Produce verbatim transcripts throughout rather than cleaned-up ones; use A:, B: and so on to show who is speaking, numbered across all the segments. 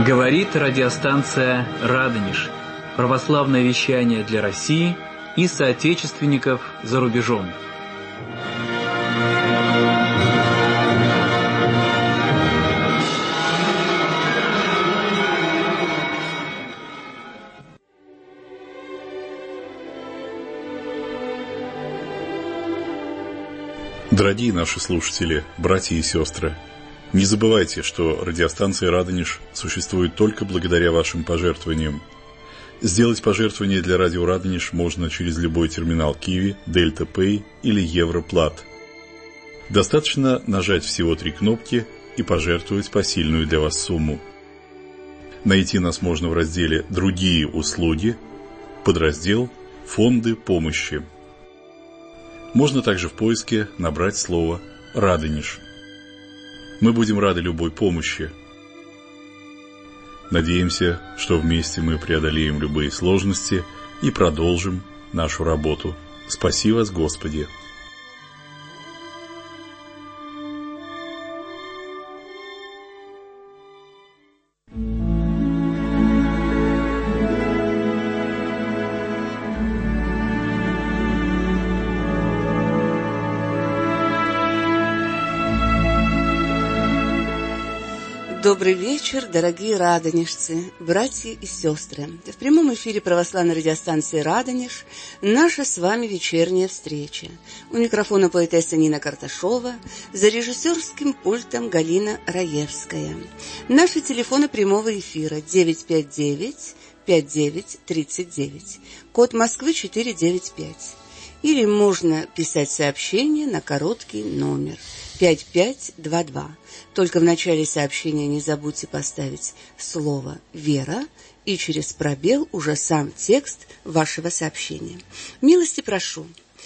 A: Говорит радиостанция «Радонеж». Православное вещание для России и соотечественников за рубежом.
B: Дорогие наши слушатели, братья и сестры, не забывайте, что радиостанция «Радонеж» существует только благодаря вашим пожертвованиям. Сделать пожертвование для радио «Радонеж» можно через любой терминал Киви, Дельта Пэй или Европлат. Достаточно нажать всего три кнопки и пожертвовать посильную для вас сумму. Найти нас можно в разделе «Другие услуги», подраздел «Фонды помощи». Можно также в поиске набрать слово «Радонеж». Мы будем рады любой помощи. Надеемся, что вместе мы преодолеем любые сложности и продолжим нашу работу. Спаси вас, Господи!
C: Добрый вечер, дорогие радонежцы, братья и сестры. В прямом эфире православной радиостанции «Радонеж» наша с вами вечерняя встреча. У микрофона поэтесса Нина Карташова, за режиссерским пультом Галина Раевская. Наши телефоны прямого эфира девять пять девять пять девять тридцать девять, код Москвы четыреста девяносто пять. Или можно писать сообщение на короткий номер пять пять два два. Только в начале сообщения не забудьте поставить слово «Вера» и через пробел уже сам текст вашего сообщения. Милости прошу.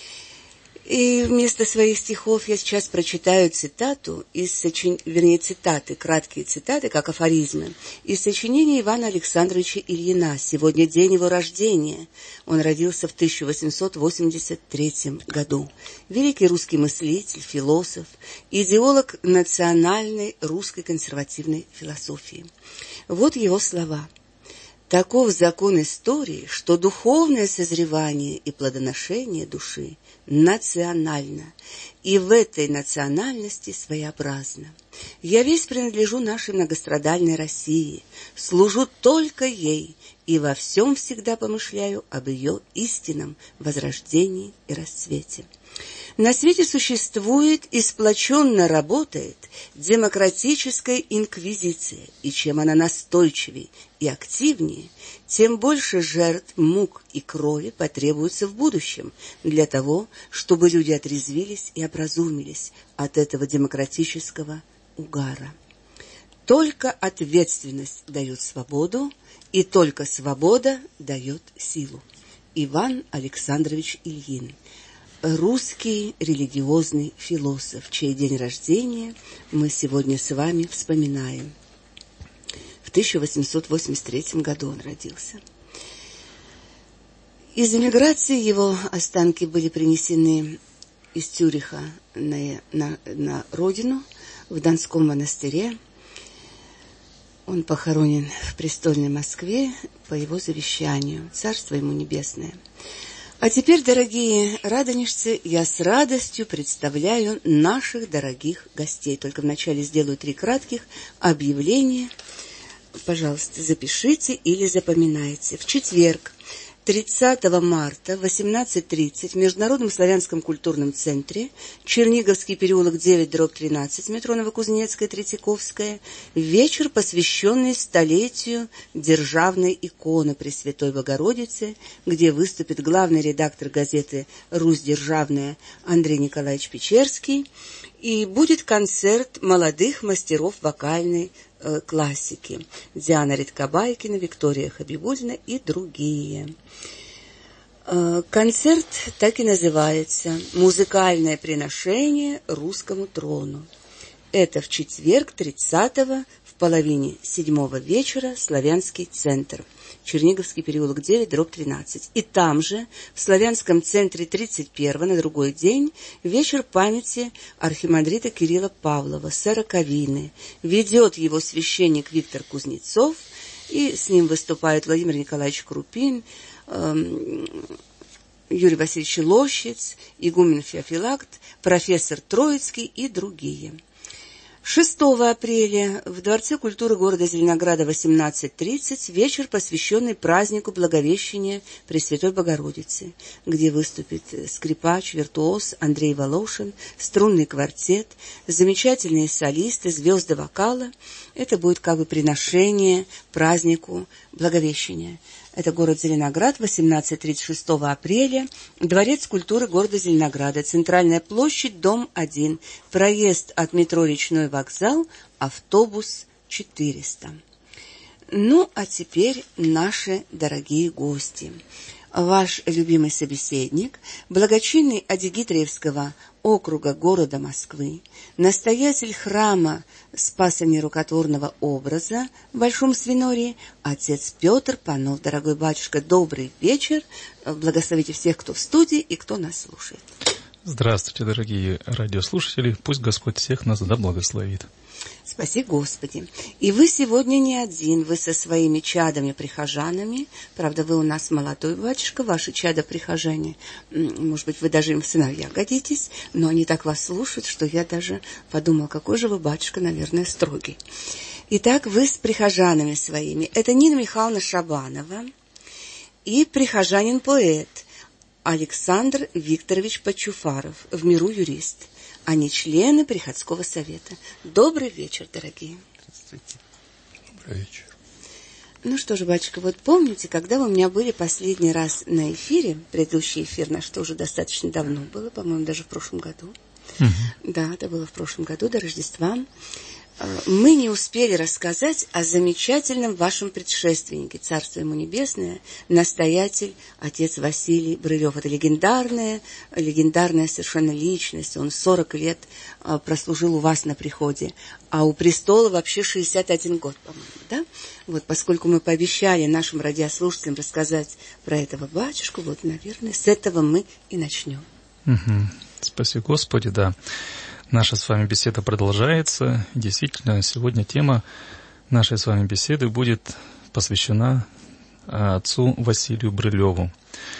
C: И вместо своих стихов я сейчас прочитаю цитату из сочин... вернее, цитаты, краткие цитаты, как афоризмы, из сочинения Ивана Александровича Ильина. Сегодня день его рождения. Он родился в тысяча восемьсот восемьдесят третьем году. Великий русский мыслитель, философ, идеолог национальной русской консервативной философии. Вот его слова. Таков закон истории, что духовное созревание и плодоношение души национально, и в этой национальности своеобразно. Я весь принадлежу нашей многострадальной России, служу только ей и во всем всегда помышляю об ее истинном возрождении и расцвете. На свете существует и сплоченно работает демократическая инквизиция, и чем она настойчивее и активнее, тем больше жертв, мук и крови потребуется в будущем для того, чтобы люди отрезвились и образумились от этого демократического угара. Только ответственность дает свободу, и только свобода дает силу. Иван Александрович Ильин. Русский религиозный философ, чей день рождения мы сегодня с вами вспоминаем. В тысяча восемьсот восемьдесят третьем году он родился. Из эмиграции его останки были принесены из Цюриха на, на, на родину, в Донском монастыре. Он похоронен в престольной Москве по его завещанию. Царство ему небесное. А теперь, дорогие радонежцы, я с радостью представляю наших дорогих гостей. Только вначале сделаю три кратких объявления. Пожалуйста, запишите или запоминайте. В четверг, тридцатого марта в восемнадцать тридцать в Международном славянском культурном центре, Черниговский переулок девять, дробь тринадцать, метро Новокузнецкая, Третьяковская, вечер, посвященный столетию державной иконы Пресвятой Богородицы, где выступит главный редактор газеты «Русь державная» Андрей Николаевич Печерский, и будет концерт молодых мастеров вокальной э, классики Диана Редкобайкина, Виктория Хабибулина и другие. Э, концерт так и называется «Музыкальное приношение русскому трону». Это в четверг, тридцатого, в половине седьмого вечера, Славянский центр, Черниговский переулок девять, дробь тринадцать. И там же, в Славянском центре тридцать первого, на другой день, вечер памяти архимандрита Кирилла Павлова, Сороковины. Ведет его священник Виктор Кузнецов, И с ним выступают Владимир Николаевич Крупин, э, Юрий Васильевич Лощиц, игумен Феофилакт, профессор Троицкий и другие. шестого апреля в Дворце культуры города Зеленограда восемнадцать тридцать вечер, посвященный празднику Благовещения Пресвятой Богородицы, где выступит скрипач, виртуоз Андрей Волошин, струнный квартет, замечательные солисты, звезды вокала. Это будет как бы приношение празднику Благовещения. Это город Зеленоград, восемнадцать тридцать шестого апреля, Дворец культуры города Зеленограда, Центральная площадь, дом один, проезд от метро Речной вокзал, автобус четыреста. Ну, а теперь наши дорогие гости. Ваш любимый собеседник, благочинный Адигитриевского округа города Москвы, настоятель храма Спаса Нерукотворного образа в Большом Свинории, отец Петр Панов. Дорогой батюшка, добрый вечер. Благословите всех, кто в студии и кто нас слушает.
D: Здравствуйте, дорогие радиослушатели. Пусть Господь всех нас да благословит.
C: Спаси Господи. И вы сегодня не один, вы со своими чадами-прихожанами. Правда, вы у нас молодой батюшка, ваши чада-прихожане. Может быть, вы даже им в сыновья годитесь, но они так вас слушают, что я даже подумала, какой же вы, батюшка, наверное, строгий. Итак, вы с прихожанами своими. Это Нина Михайловна Шабанова и прихожанин-поэт Александр Викторович Почуфаров, в миру юрист. Они члены Приходского совета. Добрый вечер, дорогие.
D: Здравствуйте. Добрый вечер.
C: Ну что же, батюшка, вот помните, когда вы у меня были последний раз на эфире, предыдущий эфир наш тоже достаточно давно было, по-моему, даже в прошлом году. Угу. Да, это было в прошлом году, до Рождества. Мы не успели рассказать о замечательном вашем предшественнике, царство ему небесное, настоятель, отец Василий Брылев. Это легендарная, легендарная совершенно личность. Он сорок лет прослужил у вас на приходе, а у престола вообще шестьдесят один год, по-моему, да? Вот, поскольку мы пообещали нашим радиослушателям рассказать про этого батюшку, вот, наверное, с этого мы и начнем.
D: Угу. Спаси Господи, да. Наша с вами беседа продолжается. Действительно, сегодня тема нашей с вами беседы будет посвящена отцу Василию Брылеву,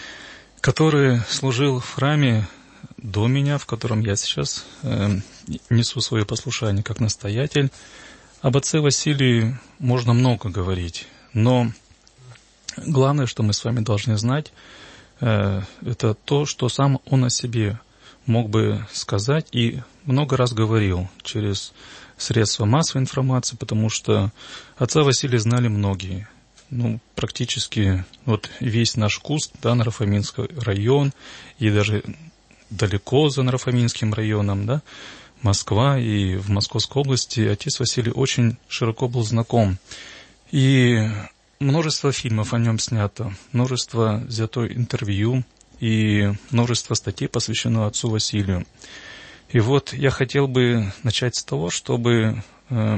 D: который служил в храме до меня, в котором я сейчас э, несу свое послушание как настоятель. Об отце Василии можно много говорить, но главное, что мы с вами должны знать, э, это то, что сам он о себе мог бы сказать и много раз говорил через средства массовой информации, потому что отца Василия знали многие. Ну, практически вот весь наш Куст, да, Наро-Фоминский район, и даже далеко за Наро-Фоминским районом, да, Москва и в Московской области отец Василий очень широко был знаком. И множество фильмов о нем снято, множество взято интервью, и множество статей посвящено отцу Василию. И вот я хотел бы начать с того, чтобы э,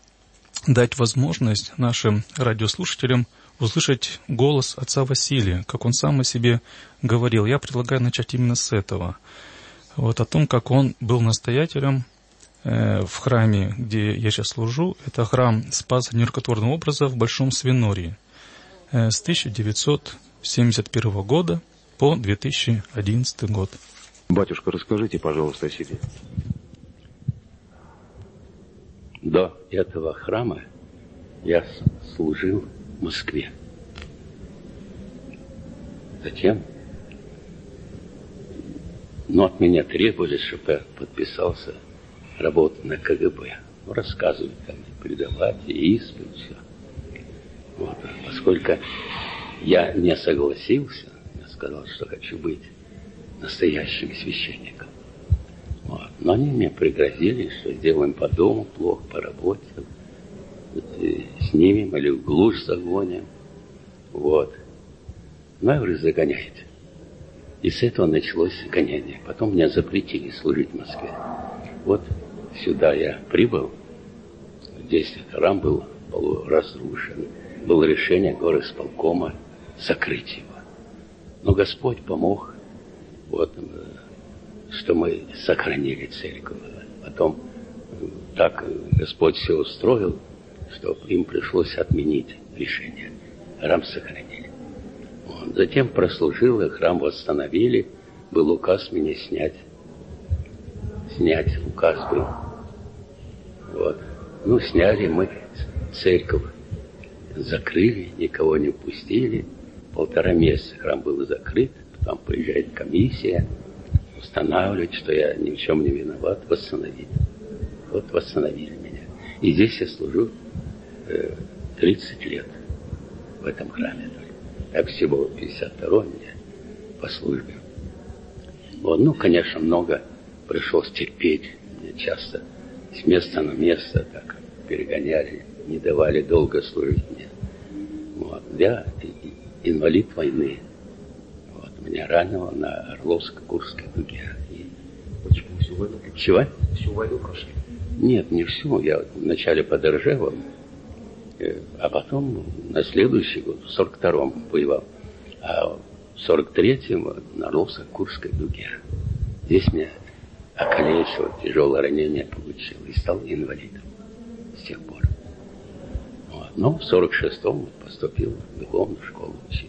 D: дать возможность нашим радиослушателям услышать голос отца Василия, как он сам о себе говорил. Я предлагаю начать именно с этого. Вот о том, как он был настоятелем э, в храме, где я сейчас служу. Это храм Спаса Нерукотворного образа в Большом Свинории э, с тысяча девятьсот семьдесят первого года по две тысячи одиннадцатый год.
E: Батюшка, расскажите, пожалуйста, о себе.
F: До этого храма я служил в Москве. Затем, ну, от меня требовали, чтобы я подписался работать на ка гэ бэ. Ну, рассказывать, там, передавать, и исповедь, все. Вот. Поскольку я не согласился, я сказал, что хочу быть настоящим священником. Вот. Но они мне пригрозили, что сделаем по дому плохо, по работе, снимем или в глушь загоним. Вот. Ну, я говорю, загоняйте. И с этого началось гонение. Потом меня запретили служить в Москве. Вот сюда я прибыл. Здесь храм был разрушен. Было решение горосполкома закрыть его. Но Господь помог. Вот, что мы сохранили церковь. Потом так Господь все устроил, что им пришлось отменить решение. Храм сохранили. Вот. Затем прослужил, и храм восстановили. Был указ меня снять. Снять указ был. Вот. Ну, сняли мы церковь. Закрыли, никого не пустили. Полтора месяца храм был закрыт. Потом приезжает комиссия, устанавливает, что я ни в чем не виноват, восстановить. Вот восстановили меня. И здесь я служу э, тридцать лет в этом храме. Так всего пятьдесят второй мне по службе. Вот, ну, конечно, много пришлось терпеть. Мне часто с места на место так перегоняли, не давали долго служить мне. Вот. Я инвалид войны. Вот. Меня ранило на Орловско-Курской дуге. И...
E: Почему всю войну?
F: Чего?
E: Всю войну прошли?
F: Нет, не всю. Я вначале под Ржевом, а потом на следующий год, в сорок втором воевал. А в сорок третьем на Орловско-Курской дуге. Здесь меня околечило, тяжелое ранение получил и стал инвалидом с тех пор. Вот. Но в сорок шестом поступил в духовную школу учиться.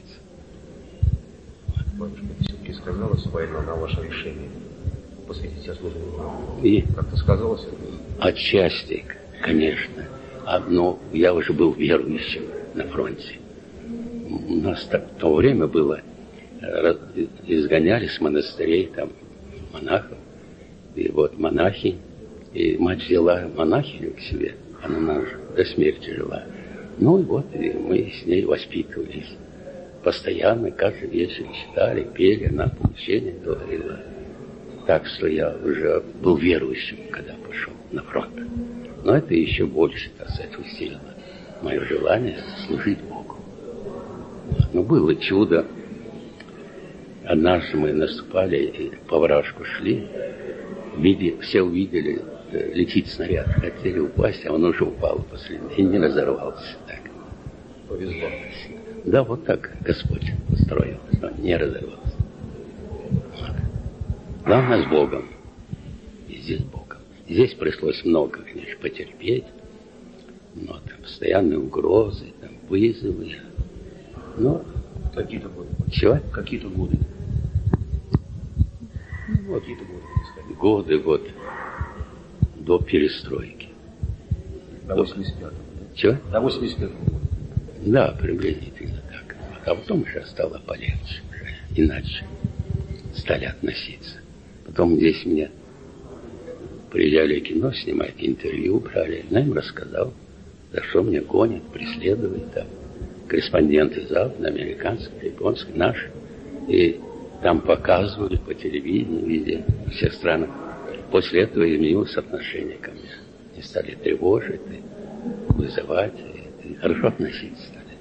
F: Вот.
E: Батюшка, все-таки сказалась война на ваше решение посвятить себя службу?
F: И
E: как-то сказалось?
F: отчасти, конечно. Но я уже был верующим на фронте. У нас так в то время было, изгоняли с монастырей там монахов. И вот монахи, и мать взяла монахиню к себе, она до смерти жила. Ну и вот и мы с ней воспитывались. Постоянно, каждый вечер читали, пели, она поучение говорила. Так что я уже был верующим, когда пошел на фронт. Но это еще больше, так сказать, усилило мое желание служить Богу. Но было чудо. Однажды мы наступали, и по вражку шли, види, все увидели, летит снаряд, хотели упасть, а он уже упал последний и не разорвался. Так.
E: Повезло.
F: Да, вот так Господь устроил, что он не разорвался. Вот. Главное с Богом. И здесь Богом. Здесь пришлось много, конечно, потерпеть. Но там постоянные угрозы, там вызовы. Но...
E: Какие-то годы?
F: Чего?
E: Какие-то годы?
F: Вот. Какие-то годы? Годы, вот. До перестройки.
E: До восемьдесят пятого.
F: Чего?
E: До восемьдесят пятого года.
F: Да, приблизительно так. А потом уже стало полегче. Уже иначе стали относиться. Потом здесь меня приезжали кино снимать, интервью брали. Я им рассказал, за что меня гонят, преследуют там. Корреспонденты западные, американские, японские, наши. И там показывали по телевидению, везде, в всех странах. После этого изменилось отношение ко мне. И стали тревожить, и вызывать, и хорошо относиться стали.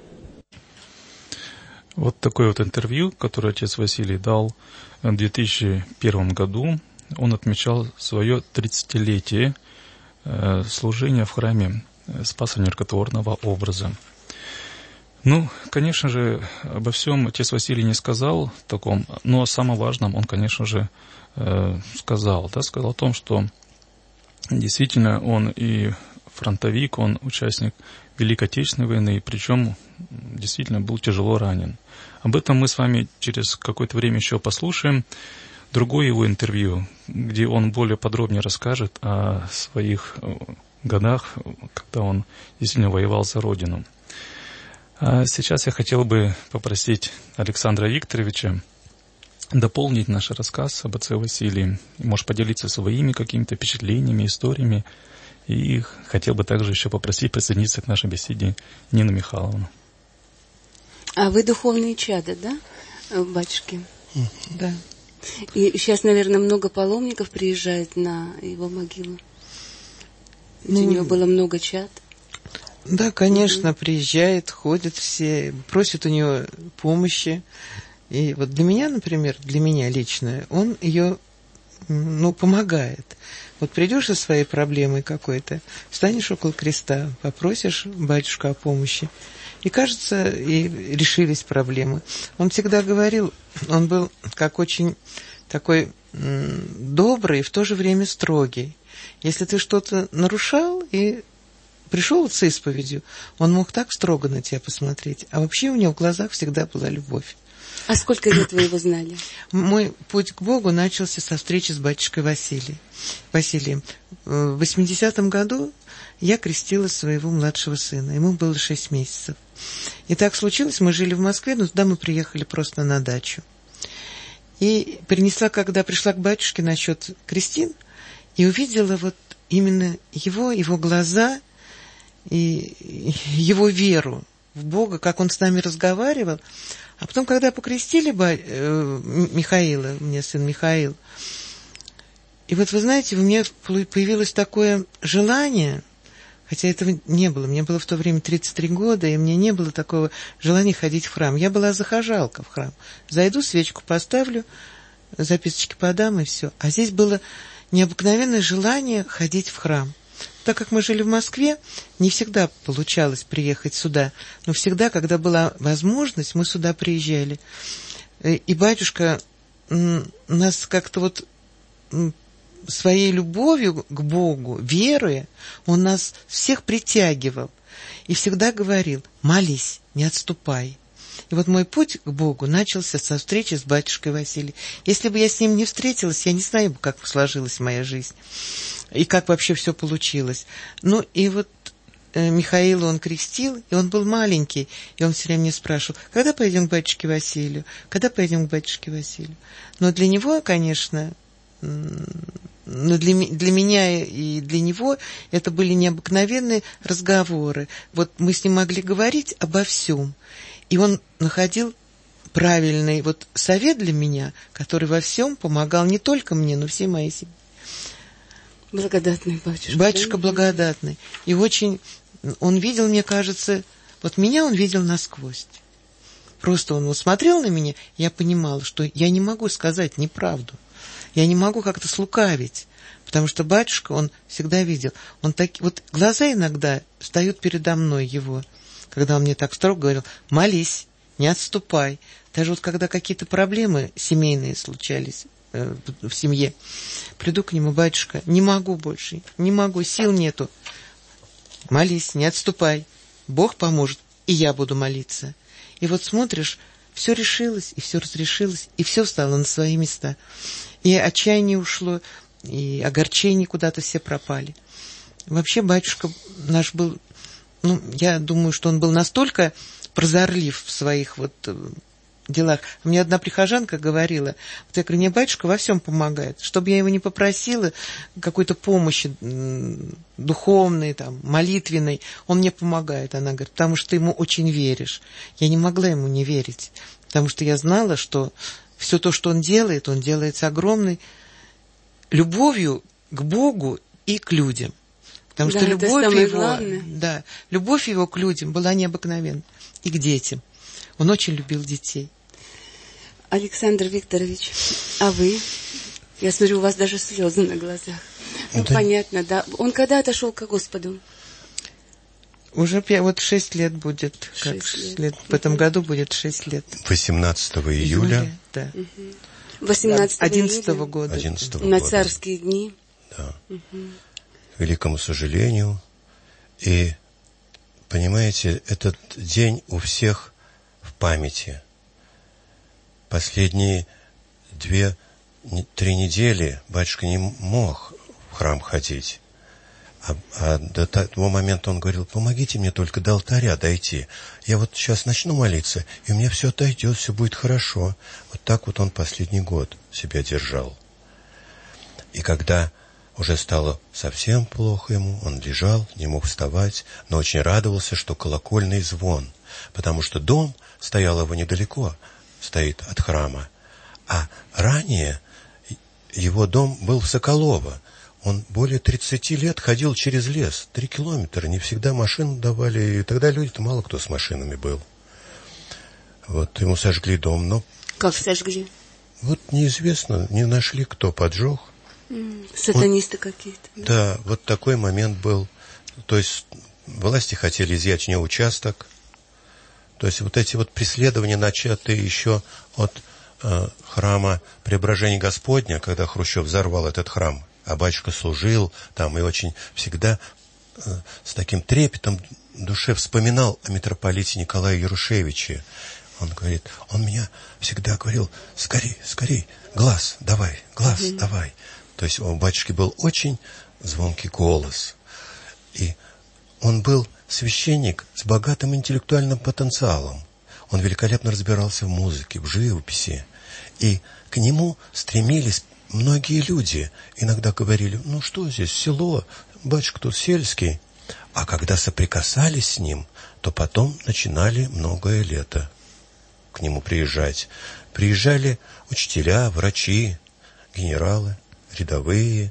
D: Вот такое вот интервью, которое отец Василий дал в две тысячи первом году. Он отмечал свое тридцатилетие служения в храме Спаса Нерукотворного образа. Ну, конечно же, обо всем отец Василий не сказал таком, но о самом важном он, конечно же, сказал. Да, сказал о том, что действительно он и фронтовик, он участник Великой Отечественной войны, причем действительно был тяжело ранен. Об этом мы с вами через какое-то время еще послушаем. Другое его интервью, где он более подробнее расскажет о своих годах, когда он действительно воевал за Родину. А сейчас я хотел бы попросить Александра Викторовича дополнить наш рассказ об отце Василии. Может, поделиться своими какими-то впечатлениями, историями. И хотел бы также еще попросить присоединиться к нашей беседе Нину Михайловну.
C: А вы духовные чада, да, батюшки?
G: Mm-hmm.
C: Да. И сейчас, наверное, много паломников приезжает на его могилу. Ведь mm-hmm. у него было много чад.
G: Да, конечно, mm-hmm. приезжает, ходят все, просят у него помощи. И вот для меня, например, для меня лично, он ее, ну, помогает. Вот придешь со своей проблемой какой-то, встанешь около креста, попросишь батюшку о помощи, и, кажется, и решились проблемы. Он всегда говорил, он был как очень такой м, добрый и в то же время строгий. Если ты что-то нарушал и пришел вот с исповедью, он мог так строго на тебя посмотреть, а вообще у него в глазах всегда была любовь.
C: А сколько лет вы его знали?
G: Мой путь к Богу начался со встречи с батюшкой Василием. Василием. В восьмидесятом году я крестила своего младшего сына. Ему было шесть месяцев. И так случилось, мы жили в Москве, но туда мы приехали просто на дачу. И принесла, когда пришла к батюшке насчет крестин, и увидела вот именно его, его глаза и его веру в Бога, как он с нами разговаривал. А потом, когда покрестили э, Михаила, у меня сын Михаил, и вот вы знаете, у меня появилось такое желание, хотя этого не было, мне было в то время тридцать три года, и мне не было такого желания ходить в храм. Я была захожалка в храм. Зайду, свечку поставлю, записочки подам, и все. А здесь было необыкновенное желание ходить в храм. Так как мы жили в Москве, не всегда получалось приехать сюда, но всегда, когда была возможность, мы сюда приезжали. И батюшка нас как-то вот своей любовью к Богу, веруя, он нас всех притягивал и всегда говорил: молись, не отступай. И вот мой путь к Богу начался со встречи с батюшкой Василием. Если бы я с ним не встретилась, я не знаю, как сложилась моя жизнь и как вообще все получилось. Ну и вот э, Михаила он крестил, и он был маленький, и он все время мне спрашивал: когда пойдем к батюшке Василию, когда пойдем к батюшке Василию. Но для него, конечно, но для, для меня и для него это были необыкновенные разговоры. Вот мы с ним могли говорить обо всем. И он находил правильный вот совет для меня, который во всем помогал не только мне, но всей моей семье.
C: Благодатный батюшка.
G: Батюшка
C: да?
G: благодатный. И очень он видел, мне кажется, вот меня он видел насквозь. Просто он вот смотрел на меня, я понимала, что я не могу сказать неправду. Я не могу как-то слукавить, потому что батюшка, он всегда видел. Он так, вот глаза иногда встают передо мной его, когда он мне так строго говорил: молись, не отступай. Даже вот когда какие-то проблемы семейные случались э, в семье, приду к нему: батюшка, не могу больше, не могу, сил нету. Молись, не отступай. Бог поможет, и я буду молиться. И вот смотришь, все решилось, и все разрешилось, и все встало на свои места. И отчаяние ушло, и огорчение куда-то все пропали. Вообще батюшка наш был, ну, я думаю, что он был настолько прозорлив в своих вот делах. Мне одна прихожанка говорила: вот я говорю, мне батюшка во всем помогает. Чтобы я его не попросила какой-то помощи духовной, там, молитвенной, он мне помогает. Она говорит: потому что ты ему очень веришь. Я не могла ему не верить, потому что я знала, что все то, что он делает, он делает с огромной любовью к Богу и к людям. Потому да, что любовь его, да, любовь его к людям была необыкновенна. И к детям. Он очень любил детей.
C: Александр Викторович, а вы? Я смотрю, у вас даже слезы на глазах. Ну, да. Понятно, да. Он когда отошел к Господу?
G: Уже вот шесть лет будет. Как
C: шесть лет.
G: лет. В этом году будет шесть лет.
H: восемнадцатого июля.
G: июля да.
C: Угу. восемнадцатого
G: одиннадцатого года.
H: одиннадцатого
C: На
H: года.
C: царские дни.
H: Да. Угу. К великому сожалению. И, понимаете, этот день у всех в памяти. Последние две-три недели батюшка не мог в храм ходить. А, а до того момента он говорил: помогите мне только до алтаря дойти. Я вот сейчас начну молиться, и у меня все отойдет, все будет хорошо. Вот так вот он последний год себя держал. И когда уже стало совсем плохо ему, он лежал, не мог вставать, но очень радовался, что колокольный звон, потому что дом стоял его недалеко, стоит от храма. А ранее его дом был в Соколово. Он более тридцати лет ходил через лес, три километра, не всегда машину давали, и тогда люди-то мало кто с машинами был. Вот ему сожгли дом, но...
C: Как сожгли?
H: Вот неизвестно, не нашли, кто поджег.
C: Mm, сатанисты
H: Он...
C: какие-то. Да?
H: да, вот такой момент был. То есть власти хотели изъять у него участок. То есть вот эти вот преследования, начатые еще от э, храма Преображения Господня, когда Хрущев взорвал этот храм, а батюшка служил там и очень всегда с таким трепетом в душе вспоминал о митрополите Николае Ярушевиче. Он говорит, он меня всегда говорил, скорей, скорей, глаз давай, глаз mm-hmm. давай. То есть у батюшки был очень звонкий голос. И он был священник с богатым интеллектуальным потенциалом. Он великолепно разбирался в музыке, в живописи. И к нему стремились многие люди. Иногда говорили, ну что здесь, село, батюшка тут сельский. А когда соприкасались с ним, то потом начинали многое лето к нему приезжать. Приезжали учителя, врачи, генералы, рядовые.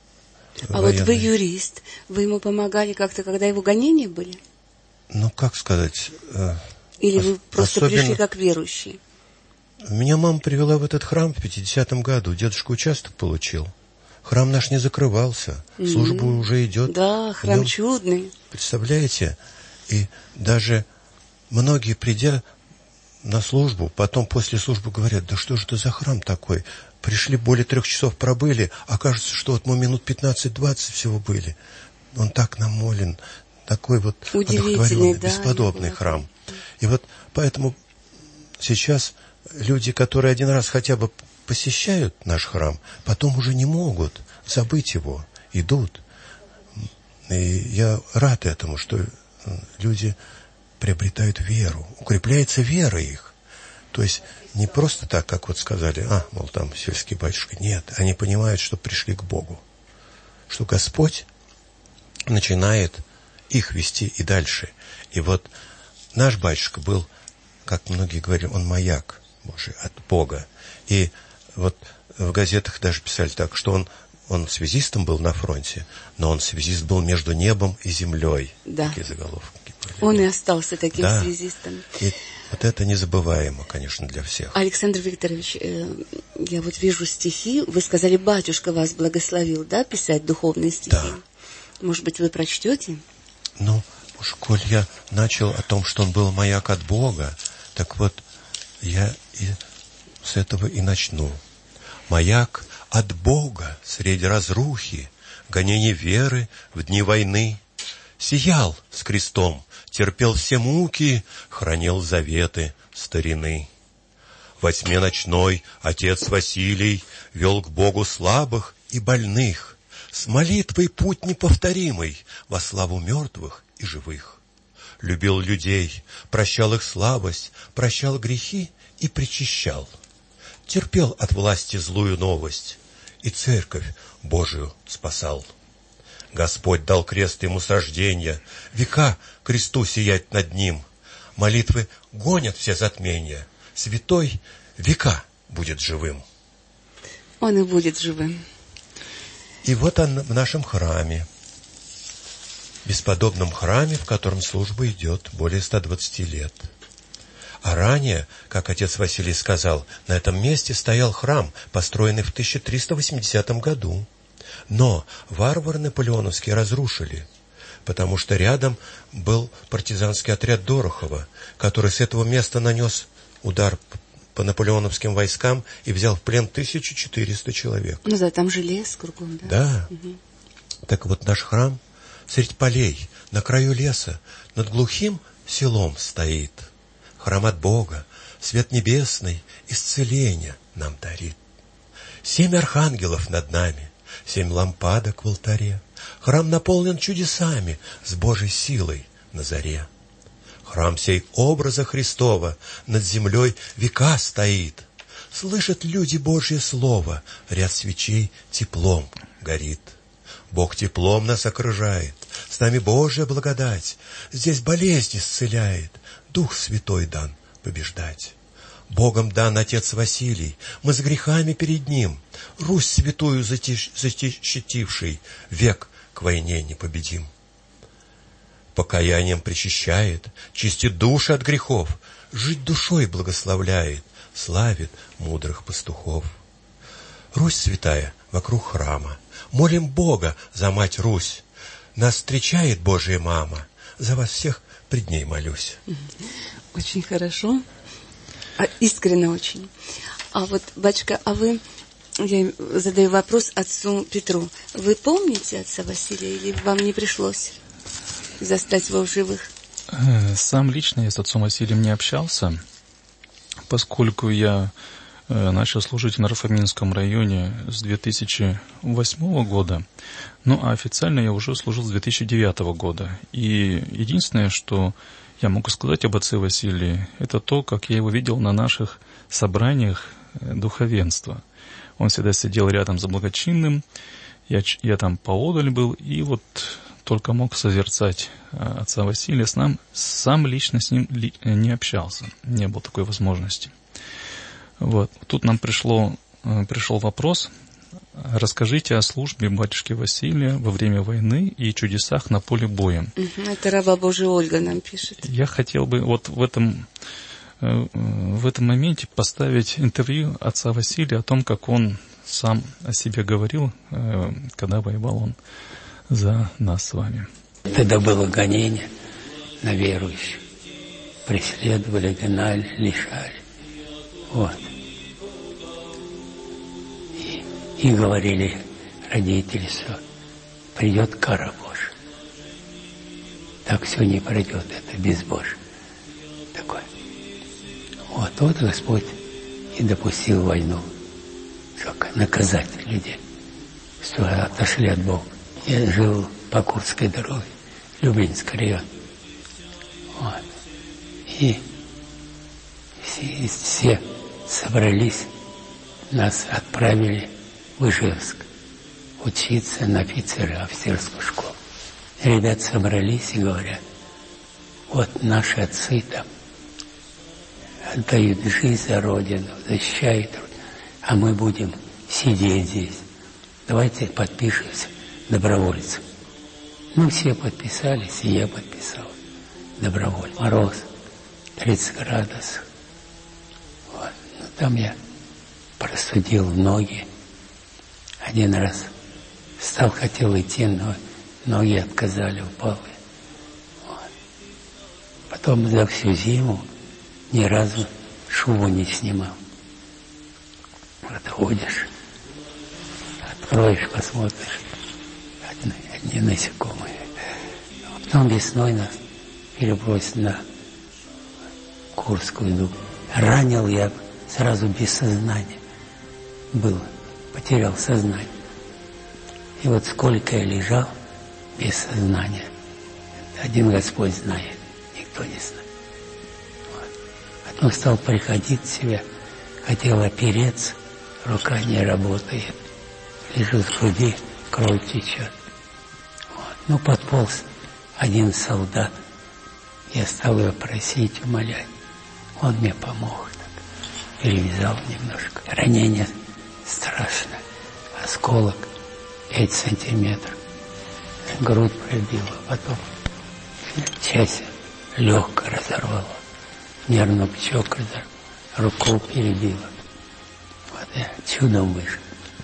C: А
H: военные.
C: Вот вы юрист, вы ему помогали как-то, когда его гонения были?
H: Ну, как сказать...
C: Или вы просто
H: особенно...
C: пришли как верующий?
H: Меня мама привела в этот храм в пятидесятом году. Дедушка участок получил. Храм наш не закрывался. Mm-hmm. Служба уже идет.
C: Да, храм
H: нем,
C: чудный.
H: Представляете? И даже многие, придя на службу, потом после службы говорят, да что же это за храм такой? Пришли, более трех часов пробыли, а кажется, что вот мы минут пятнадцать-двадцать всего были. Он так намолен. Такой вот одухотворенный, да, бесподобный храм. И вот поэтому сейчас люди, которые один раз хотя бы посещают наш храм, потом уже не могут забыть его, идут. И я рад этому, что люди приобретают веру, укрепляется вера их. То есть не просто так, как вот сказали, а, мол, там сельский батюшка. Нет, они понимают, что пришли к Богу, что Господь начинает их вести и дальше. И вот наш батюшка был, как многие говорили, он маяк Божий от Бога. И вот в газетах даже писали так, что он, он связистом был на фронте, но он связист был между небом и землей.
C: Да.
H: Такие заголовки были.
C: Он и остался таким
H: да.
C: связистом.
H: И вот это незабываемо, конечно, для всех.
C: Александр Викторович, э, я вот вижу стихи. Вы сказали, батюшка вас благословил, да, писать духовные стихи?
H: Да.
C: Может быть, вы прочтете?
H: Ну, уж коль я начал о том, что он был маяк от Бога, так вот, я и с этого и начну. Маяк от Бога среди разрухи, гонений веры в дни войны, сиял с крестом, терпел все муки, хранил заветы старины. Во тьме ночной отец Василий вел к Богу слабых и больных, с молитвой путь неповторимый во славу мертвых и живых. Любил людей, прощал их слабость, прощал грехи и причащал. Терпел от власти злую новость и церковь Божию спасал. Господь дал крест ему с рождения, века кресту сиять над ним. Молитвы гонят все затмения, святой века будет живым.
C: Он и будет живым.
H: И вот он в нашем храме, бесподобном храме, в котором служба идет более ста двадцати лет. А ранее, как отец Василий сказал, на этом месте стоял храм, построенный в тысяча триста восьмидесятом году. Но варвары наполеоновские разрушили, потому что рядом был партизанский отряд Дорохова, который с этого места нанес удар по наполеоновским войскам и взял в плен тысячу четыреста человек.
C: Ну да, там же лес кругом, да?
H: Да.
C: Угу.
H: Так вот наш храм средь полей, на краю леса, над глухим селом стоит. Храм от Бога, свет небесный, исцеление нам дарит. Семь архангелов над нами, семь лампадок в алтаре. Храм наполнен чудесами с Божьей силой на заре. Храм сей образа Христова над землей века стоит. Слышат люди Божье слово, ряд свечей теплом горит. Бог теплом нас окружает, с нами Божья благодать. Здесь болезнь исцеляет, Дух Святой дан побеждать. Богом дан Отец Василий, мы с грехами перед Ним, Русь святую защитивший, век к войне не победим. Покаянием причащает, чистит души от грехов, жить душой благословляет, славит мудрых пастухов. Русь святая вокруг храма, молим Бога за мать Русь. Нас встречает Божья мама, за вас всех пред ней молюсь.
C: Очень хорошо, а, искренне очень. А вот, батюшка, а вы, я задаю вопрос отцу Петру, вы помните отца Василия или вам не пришлось? застать его в живых?
D: Сам лично я с отцом Василием не общался, поскольку я начал служить в Нарфаминском районе с две тысячи восьмого года, ну а официально я уже служил с две тысячи девятого года. И единственное, что я могу сказать об отце Василии, это то, как я его видел на наших собраниях духовенства. Он всегда сидел рядом за благочинным, я, я там поодаль был, и вот только мог созерцать отца Василия, с нам, сам лично с ним ли, не общался, не было такой возможности. Вот. Тут нам пришло, пришел вопрос. Расскажите о службе батюшки Василия во время войны и чудесах на поле боя.
C: Это раба Божия Ольга нам пишет.
D: Я хотел бы вот в этом, в этом моменте поставить интервью отца Василия о том, как он сам о себе говорил, когда воевал он за нас с вами.
I: Тогда было гонение на верующих. Преследовали, гнали, лишали. Вот. И, и говорили родители, что придет кара Божия. Так все не пройдет, это безбожие. Такое. Вот, вот Господь и допустил войну, чтобы наказать людей, что отошли от Бога. Я жил по Курской дороге, Люблинский район. Вот. И все, все собрались, нас отправили в Ижевск учиться на офицера, офицерскую школу. Ребята собрались и говорят, вот наши отцы там отдают жизнь за Родину, защищают, а мы будем сидеть здесь. Давайте подпишемся добровольцем. Ну, все подписались, и я подписал добровольцем. Мороз, тридцать градусов. Вот. Ну, там я простудил ноги. Один раз встал, хотел идти, но ноги отказали, упал. Вот. Потом за всю зиму ни разу шубу не снимал. Отходишь, откроешь, посмотришь, одни, одни насекомые. Потом весной нас перебросили на Курскую дугу. Ранил я сразу без сознания. Был, потерял сознание. И вот сколько я лежал без сознания, один Господь знает, никто не знает. Вот. Потом стал приходить в себя, хотел опереться, рука не работает, лежу в груди, кровь течет. Вот. Ну, подполз один солдат, я стал его просить, умолять. Он мне помог, так, перевязал немножко. Ранение страшное, осколок пять сантиметров, грудь пробила, потом часть легкая разорвала, нервный пучок разорвала, руку перебила. Вот я чудом вышел.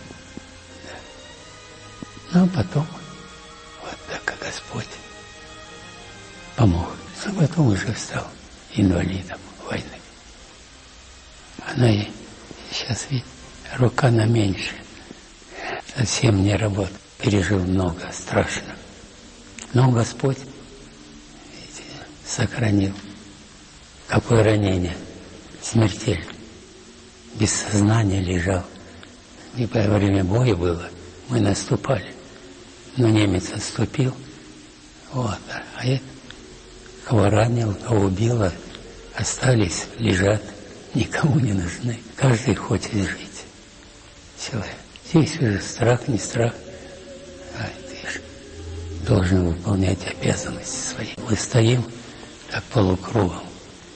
I: Да. Ну, а потом вот так Господь помог. А потом уже стал инвалидом войны. Она и сейчас, видите, рука на меньше. Совсем не работает. Пережил много, страшно. Но Господь, видите, сохранил. Какое ранение? Смертельное. Без сознания лежал. И во время боя было, мы наступали. Но немец отступил. Вот. А это кого ранил, кого убило, остались, лежат, никому не нужны. Каждый хочет жить. Человек. Здесь уже страх, не страх. А ты же должен выполнять обязанности свои. Мы стоим как полукругом.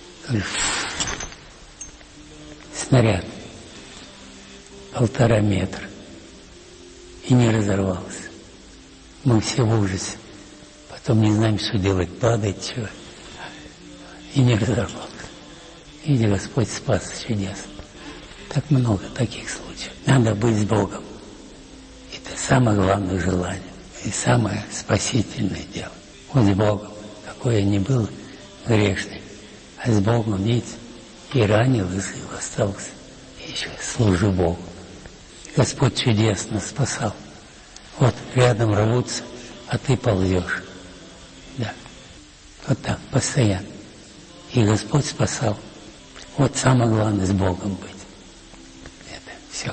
I: Снаряд полтора метра. И не разорвался. Мы все в ужасе. Потом не знаем, что делать, падать, что. И не разорвался. И Господь спас чудесно. Так много таких случаев. Надо быть с Богом. Это самое главное желание. И самое спасительное дело. Вот с Богом. Какой я ни был грешный. А с Богом, видите, и ранил, и жив остался. И еще служу Богу. Господь чудесно спасал. Вот рядом рвутся, а ты ползешь. Да. Вот так, постоянно. И Господь спасал. Вот самое главное, с Богом быть. Это все.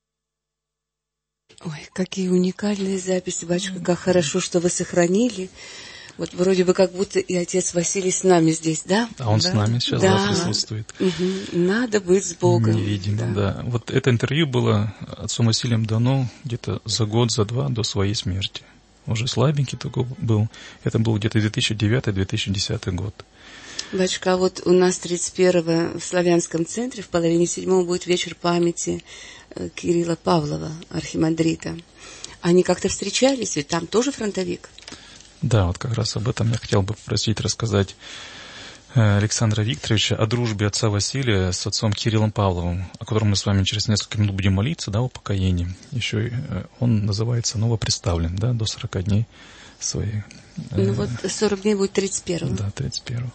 C: Ой, какие уникальные записи, батюшка, как хорошо, что вы сохранили. Вот вроде бы как будто и отец Василий с нами здесь, да?
D: А он
C: да?
D: с нами сейчас
C: да.
D: да, присутствует.
C: Угу. Надо быть с Богом.
D: Невидимо,
C: да.
D: да. Вот это интервью было отцом Василием дано где-то за год, за два до своей смерти. Уже слабенький такой был. Это был где-то две тысячи девятый - две тысячи десятый год.
C: Батюшка, а вот у нас тридцать первого в Славянском центре в половине седьмого будет вечер памяти Кирилла Павлова, архимандрита. Они как-то встречались, ведь там тоже фронтовик.
D: Да, вот как раз об этом я хотел бы попросить рассказать Александра Викторовича о дружбе отца Василия с отцом Кириллом Павловым, о котором мы с вами через несколько минут будем молиться, да, о покаянии. Еще он называется новопредставлен, да, до сорока дней своих.
C: Ну вот сорок дней будет тридцать первого.
D: Да, тридцать первого.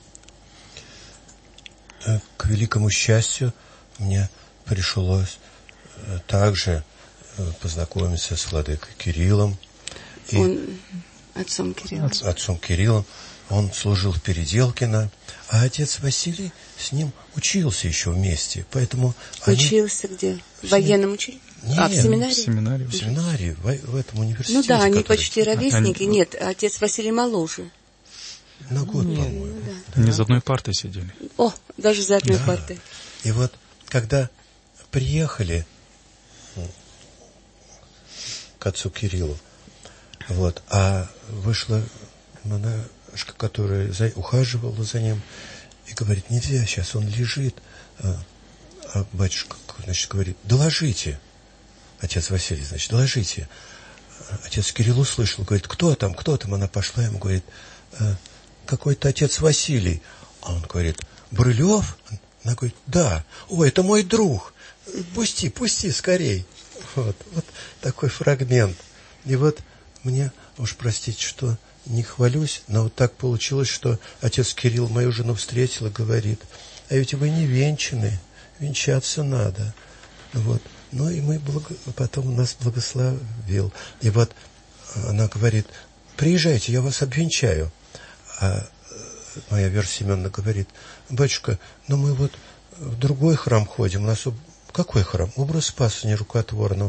H: К великому счастью, мне пришлось также познакомиться с владыкой Кириллом. И
C: он отцом Кириллом.
H: Отц, отцом Кириллом. Он служил в Переделкино, а отец Василий с ним учился еще вместе. Поэтому
C: учился
H: они...
C: где? В военном училище?
H: Нет,
C: а, в семинарии?
D: В семинарии.
H: В семинарии, в, в этом университете.
C: Ну да, они
H: который...
C: почти ровесники. Они... Нет, отец Василий моложе.
H: На год,
C: Нет,
H: по-моему.
C: Ну, да.
D: Они
C: да.
D: за одной партой сидели.
C: О, даже за одной
H: да.
C: партой.
H: И вот, когда приехали к отцу Кириллу, вот, а вышла монашка, которая за, ухаживала за ним, и говорит, нельзя, сейчас он лежит. А, а батюшка, значит, говорит, доложите. Отец Василий, значит, доложите. Отец Кирилл услышал, говорит, кто там, кто там? Она пошла, ему говорит, какой-то отец Василий. А он говорит, Брылев? Она говорит, да. Ой, это мой друг. Пусти, пусти скорей. Вот, вот такой фрагмент. И вот мне, уж простите, что не хвалюсь, но вот так получилось, что отец Кирилл мою жену встретил и говорит, а ведь вы не венчаны, венчаться надо. Вот. Ну и мы благо... потом нас благословил. И вот она говорит, приезжайте, я вас обвенчаю. А моя Вера Семеновна говорит, батюшка, ну мы вот в другой храм ходим. У нас об... какой храм? Образ Спаса нерукотворного.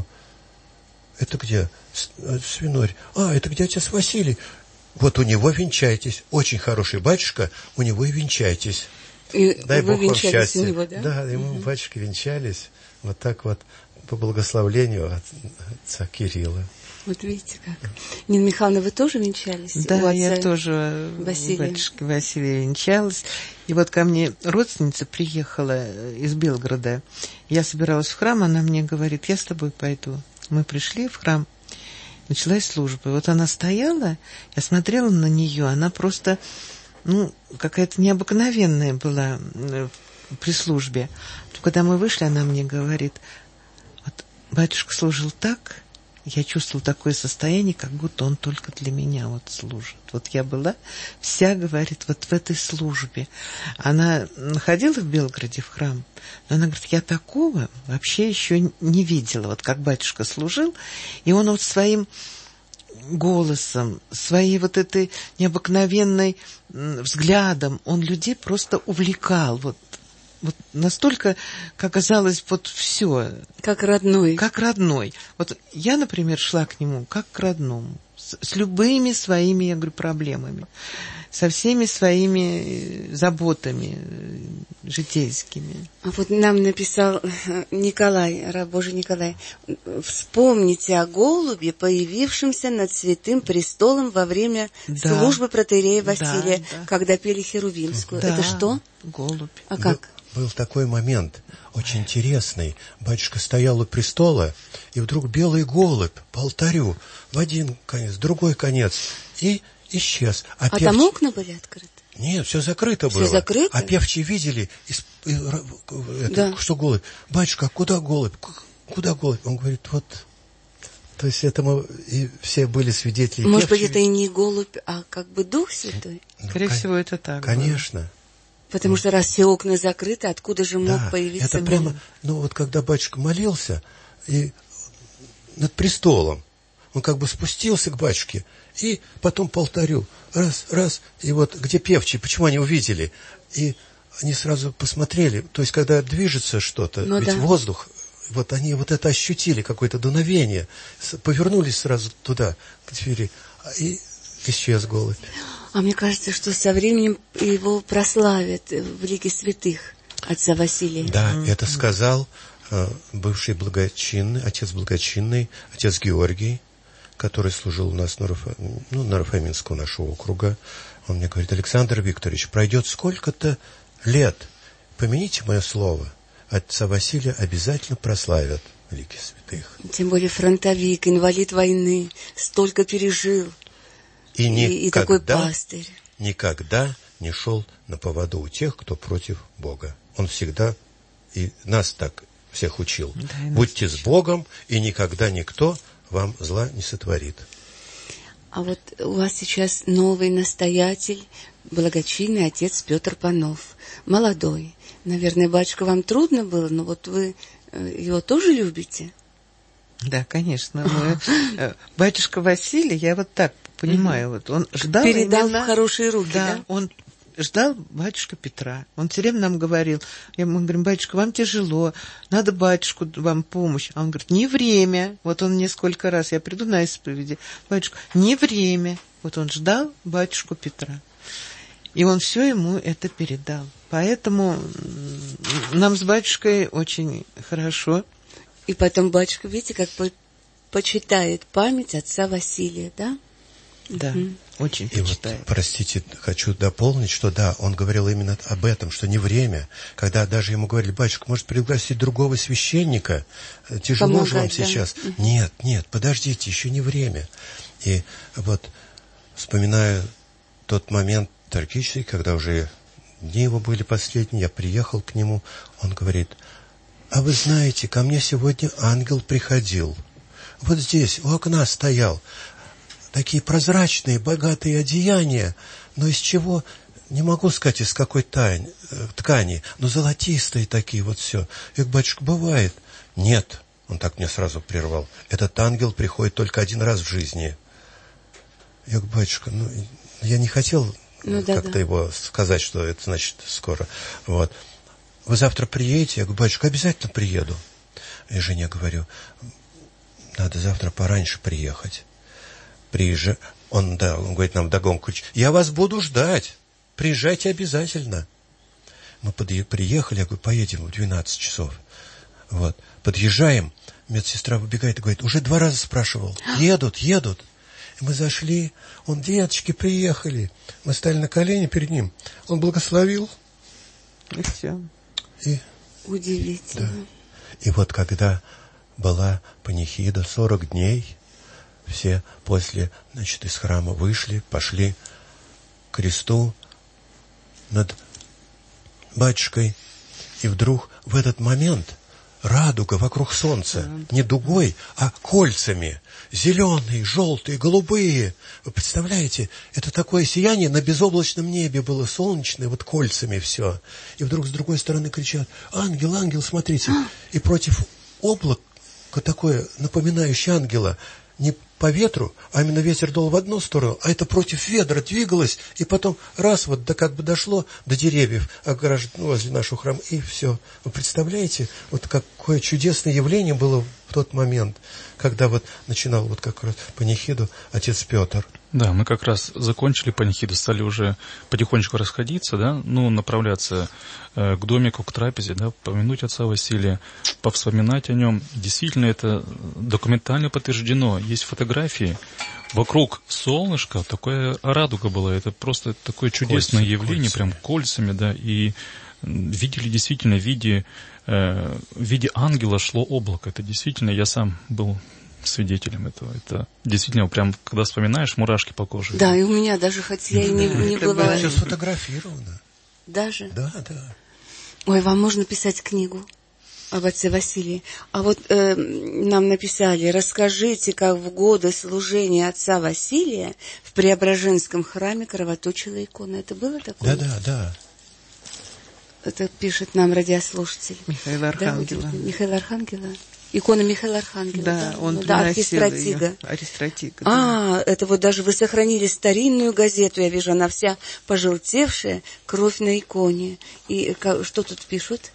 H: Это где? Свинорь. А, это где отец Василий? Вот у него венчайтесь. Очень хороший батюшка, у него и венчайтесь.
C: И
H: дай
C: вы
H: Бог вам
C: венчались
H: счастья.
C: у него, да?
H: Да, и мы, угу. батюшка, венчались. Вот так вот, по благословлению отца Кирилла.
C: Вот видите как. Нина Михайловна, вы тоже венчались?
G: Да, я тоже Василия. батюшке Василия венчалась. И вот ко мне родственница приехала из Белгорода. Я собиралась в храм, она мне говорит, я с тобой пойду. Мы пришли в храм, началась служба. Вот она стояла, я смотрела на нее, она просто, ну, какая-то необыкновенная была при службе. Когда мы вышли, она мне говорит, вот батюшка служил так, я чувствовала такое состояние, как будто он только для меня вот служит. Вот я была вся, говорит, вот в этой службе. Она ходила в Белгороде в храм, но она говорит, я такого вообще еще не видела, вот как батюшка служил, и он вот своим голосом, своей вот этой необыкновенной взглядом, он людей просто увлекал, вот. Вот настолько, как казалось, вот все.
C: Как родной.
G: Как родной. Вот я, например, шла к нему как к родному. С, с любыми своими, я говорю, проблемами. Со всеми своими заботами житейскими.
C: А вот нам написал Николай, раб Божий Николай, вспомните о голубе, появившемся над святым престолом во время да. службы протоиерея Василия, да, да. когда пели Херувимскую. Да. Это что?
G: Голубь.
C: А как?
H: Был такой момент, очень интересный. Батюшка стоял у престола, и вдруг белый голубь по алтарю в один конец, в другой конец, и исчез.
C: А, а певчи... там окна были открыты?
H: Нет, все закрыто
C: все
H: было.
C: Закрыто?
H: А певчи видели, и, и, это,
C: да.
H: что голубь. Батюшка, а куда голубь? Куда голубь? Он говорит, вот... То есть этому и все были свидетели.
C: Может
H: певчи...
C: быть, это и не голубь, а как бы Дух Святой?
G: Ну, Скорее кон... всего, это так.
H: Конечно.
G: Было.
C: Потому что раз все окна закрыты, откуда же мог
H: да,
C: появиться
H: это
C: голубь?
H: прямо, ну вот когда батюшка молился, и над престолом, он как бы спустился к батюшке, И потом по алтарю. Раз, раз. И вот где певчие, почему они увидели? И они сразу посмотрели. То есть, когда движется что-то, ну, ведь да. воздух, вот они вот это ощутили, какое-то дуновение. Повернулись сразу туда, к двери. И исчез голубь.
C: А мне кажется, что со временем его прославят в Лиге Святых, отца Василия.
H: Да, mm-hmm. это сказал э, бывший благочинный, отец благочинный, отец Георгий, который служил у нас на, Рафа, ну, на Рафаминского нашего округа. Он мне говорит: Александр Викторович, пройдет сколько-то лет, помяните мое слово, отца Василия обязательно прославят в Лиге Святых.
C: Тем более фронтовик, инвалид войны, столько пережил.
H: И, никогда,
C: и, и такой пастырь.
H: Никогда не шел на поводу у тех, кто против Бога. Он всегда и нас так всех учил. Да, будьте с Богом, и никогда никто вам зла не сотворит.
C: А вот у вас сейчас новый настоятель, благочинный отец Петр Панов. Молодой. Наверное, батюшка, вам трудно было, но вот вы его тоже любите?
G: Да, конечно. Мы, батюшка Василий, я вот так понимаю, вот он ждал
C: передал
G: именно,
C: в хорошие руки, да?
G: Да, он ждал батюшка Петра. Он все время нам говорил, я, мы говорим: батюшка, вам тяжело, надо батюшку, вам помощь. А он говорит: не время. Вот он несколько раз, я приду на исповеди: батюшка, не время. Вот он ждал батюшку Петра. И он все ему это передал. Поэтому нам с батюшкой очень хорошо.
C: И потом батюшка, видите, как по- почитает память отца Василия, да?
G: Да, mm-hmm. очень
H: и
G: почитает.
H: Вот, простите, хочу дополнить, что да, он говорил именно об этом, что не время, когда даже ему говорили: батюшка, может пригласить другого священника, тяжело Помогать, же вам да. сейчас. Mm-hmm. Нет, нет, подождите, еще не время. И вот, вспоминаю тот момент трагический, когда уже дни его были последние, я приехал к нему, он говорит: а вы знаете, ко мне сегодня ангел приходил. Вот здесь, у окна стоял. Такие прозрачные, богатые одеяния, но из чего, не могу сказать, из какой тань, ткани, но золотистые такие вот все. Я говорю: батюшка, бывает? Нет, он так мне сразу прервал. Этот ангел приходит только один раз в жизни. Я говорю: батюшка, ну, я не хотел ну, да, как-то да. его сказать, что это значит скоро. Вот. Вы завтра приедете? Я говорю: батюшка, обязательно приеду. И жене говорю: надо завтра пораньше приехать. Приезжай. Он, да, он говорит нам вдогонку: я вас буду ждать. Приезжайте обязательно. Мы подъ... приехали, я говорю: поедем в двенадцать часов. Вот. Подъезжаем, медсестра выбегает и говорит: уже два раза спрашивал. Едут, едут. И мы зашли, он: деточки, приехали. Мы стали на колени перед ним. Он благословил.
G: И все.
H: И...
C: Удивительно.
H: Да. И вот когда была панихида, сорок дней, все после, значит, из храма вышли, пошли к кресту над батюшкой. И вдруг в этот момент радуга вокруг солнца, не дугой, а кольцами. Зеленые, желтые, голубые. Вы представляете, это такое сияние на безоблачном небе было солнечное, вот кольцами все. И вдруг с другой стороны кричат: ангел, ангел, смотрите. И против облака такое, напоминающее ангела, не по ветру, а именно ветер дул в одну сторону, а это против ветра двигалось, и потом раз вот, да как бы дошло до деревьев, огорож... ну, возле нашего храма, и все. Вы представляете, вот какое чудесное явление было в тот момент, когда вот начинал вот как раз панихиду отец Петр.
D: Да, мы как раз закончили панихиду, стали уже потихонечку расходиться, да, ну, направляться э, к домику, к трапезе, да, помянуть отца Василия, повспоминать о нем. Действительно, это документально подтверждено. Есть фотографии. Вокруг солнышка такая радуга была. Это просто такое чудесное кольца, явление, кольцами. Прям кольцами, да, и видели действительно в виде, э, в виде ангела шло облако. Это действительно, я сам был свидетелем этого. Это действительно, прям, когда вспоминаешь, мурашки по коже.
C: Да, и у меня даже, хоть я и не, не была...
H: Это все сфотографировано.
C: Даже?
H: Да, да.
C: Ой, вам можно писать книгу об отце Василии. А вот э, нам написали: расскажите, как в годы служения отца Василия в Преображенском храме кровоточила икона. Это было такое?
H: Да, да, да.
C: Это пишет нам радиослушатель.
G: Михаил Архангела.
C: Да, Михаил Архангела. Икона Михаила Архангела.
G: Да,
C: да,
G: он
C: ну, да,
G: приносил
C: Аристратига.
G: ее. Аристратига,
C: А,
G: да.
C: это вот даже вы сохранили старинную газету, я вижу, она вся пожелтевшая, кровь на иконе. И что тут пишут?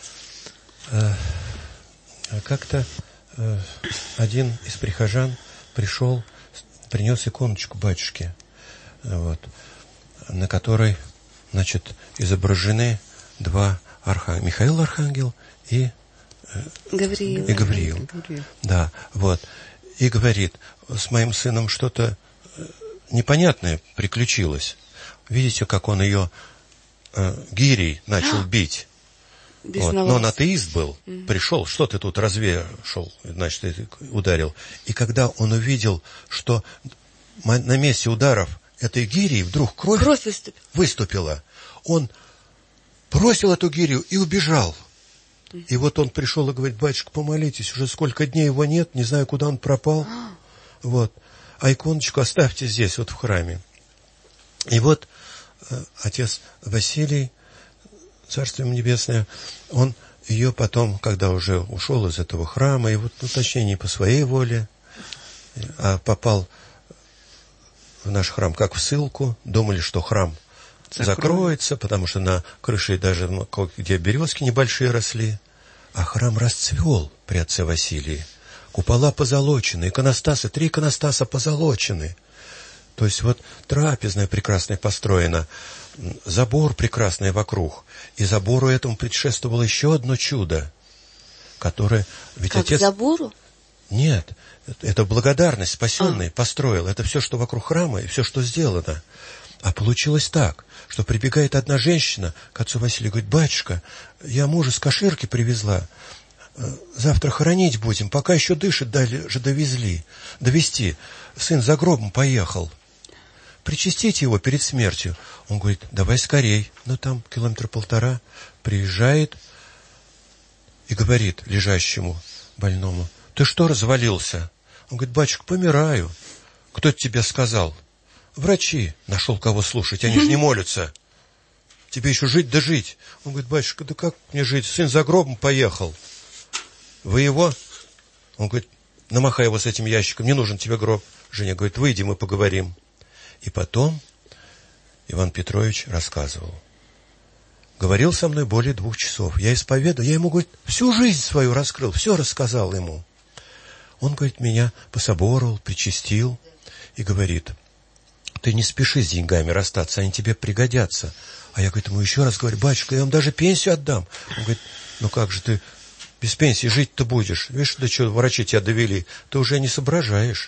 H: Как-то один из прихожан пришел, принес иконочку батюшке, вот, на которой, значит, изображены два архангела, Михаил Архангел и
C: Гавриил.
H: И Гавриил.
G: Гавриил.
H: Да, вот. И говорит, с моим сыном что-то непонятное приключилось. Видите, как он ее э, гирей начал бить. Вот. Но он атеист был. Mm-hmm. Пришел, что ты тут развешал, значит, ты ударил. И когда он увидел, что на месте ударов этой гирей вдруг кровь,
C: кровь выступила.
H: выступила, он бросил эту гирю и убежал. И вот он пришел и говорит, батюшка, помолитесь, уже сколько дней его нет, не знаю, куда он пропал. Вот. А иконочку оставьте здесь, вот в храме. И вот э, отец Василий, Царство ему небесное, он ее потом, когда уже ушел из этого храма, и вот, ну, точнее, не по своей воле, а попал в наш храм как в ссылку, думали, что храм Закроет. закроется, потому что на крыше даже, где березки небольшие росли, а храм расцвел при отце Василии. Купола позолочены, иконостасы, три иконостаса позолочены. То есть вот трапезная прекрасная построена, забор прекрасный вокруг. И забору этому предшествовало еще одно чудо, которое... Ведь
C: как
H: отец...
C: забору?
H: Нет, это благодарность спасенный а. построил. Это все, что вокруг храма, и все, что сделано. А получилось так, что прибегает одна женщина к отцу Василию и говорит, батюшка, я мужа с Каширки привезла, завтра хоронить будем, пока еще дышит, дали же довезли, довести. Сын за гробом поехал. Причастите его перед смертью. Он говорит, давай скорей. Ну, там километра полтора. Приезжает и говорит лежащему больному, ты что развалился? Он говорит, батюшка, помираю. Кто это тебе сказал? Врачи. Нашел кого слушать, они же не молятся. Тебе еще жить да жить. Он говорит, батюшка, да как мне жить? Сын за гробом поехал. Вы его? Он говорит, намахай его с этим ящиком, не нужен тебе гроб. Женя говорит, выйди, мы поговорим. И потом Иван Петрович рассказывал. Говорил со мной более двух часов. Я исповедовал, я ему, говорит, всю жизнь свою раскрыл, все рассказал ему. Он, говорит, меня пособоровал, причастил и говорит, ты не спеши с деньгами расстаться, они тебе пригодятся. А я, говорит, ему еще раз говорю, батюшка, я вам даже пенсию отдам. Он говорит, ну как же ты без пенсии жить-то будешь? Видишь, до чего врачи тебя довели, ты уже не соображаешь.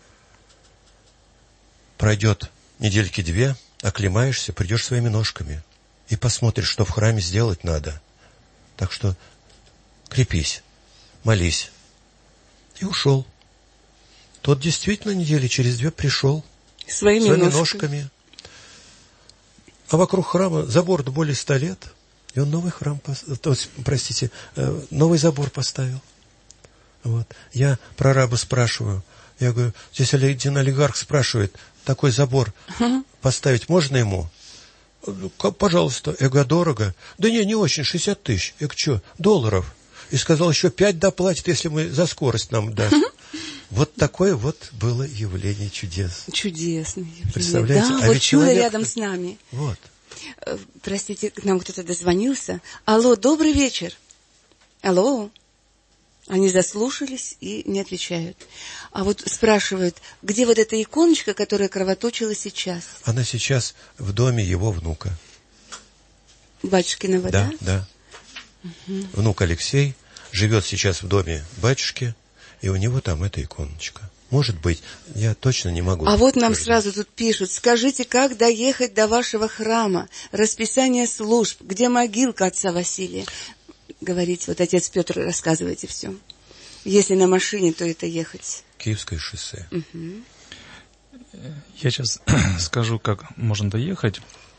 H: Пройдет недельки две, оклемаешься, придешь своими ножками и посмотришь, что в храме сделать надо. Так что крепись, молись. И ушел. Тот действительно недели через две пришел
C: своими,
H: своими ножками.
C: ножками.
H: А вокруг храма забор более ста лет. И он новый храм, то есть, простите, новый забор поставил. Вот. Я прораба спрашиваю. Я говорю, здесь один олигарх спрашивает, такой забор поставить можно ему? Пожалуйста. Я говорю, дорого? Да не, не очень, шестьдесят тысяч. Я говорю, что, долларов? И сказал, еще пять доплатит, если мы за скорость нам даст. Вот такое вот было явление чудес.
C: Чудесное явление.
H: Представляете?
C: Да,
H: а
C: вот
H: ведь
C: чудо
H: человек...
C: рядом с нами.
H: Вот.
C: Простите, к нам кто-то дозвонился. Алло, добрый вечер. Алло. Они заслушались и не отвечают. А вот спрашивают, где вот эта иконочка, которая кровоточила сейчас?
H: Она сейчас в доме его внука.
C: Батюшкиного, да?
H: Да, да. Угу. Внук Алексей живет сейчас в доме батюшки, и у него там эта иконочка. Может быть, я точно не могу.
C: А вот нам сразу тут пишут, скажите, как доехать до вашего храма? Расписание служб, где могилка отца Василия? Говорите, вот отец Петр, рассказывайте все. Если на машине, то это ехать.
H: Киевское шоссе.
C: Угу.
D: Я сейчас скажу, как можно доехать.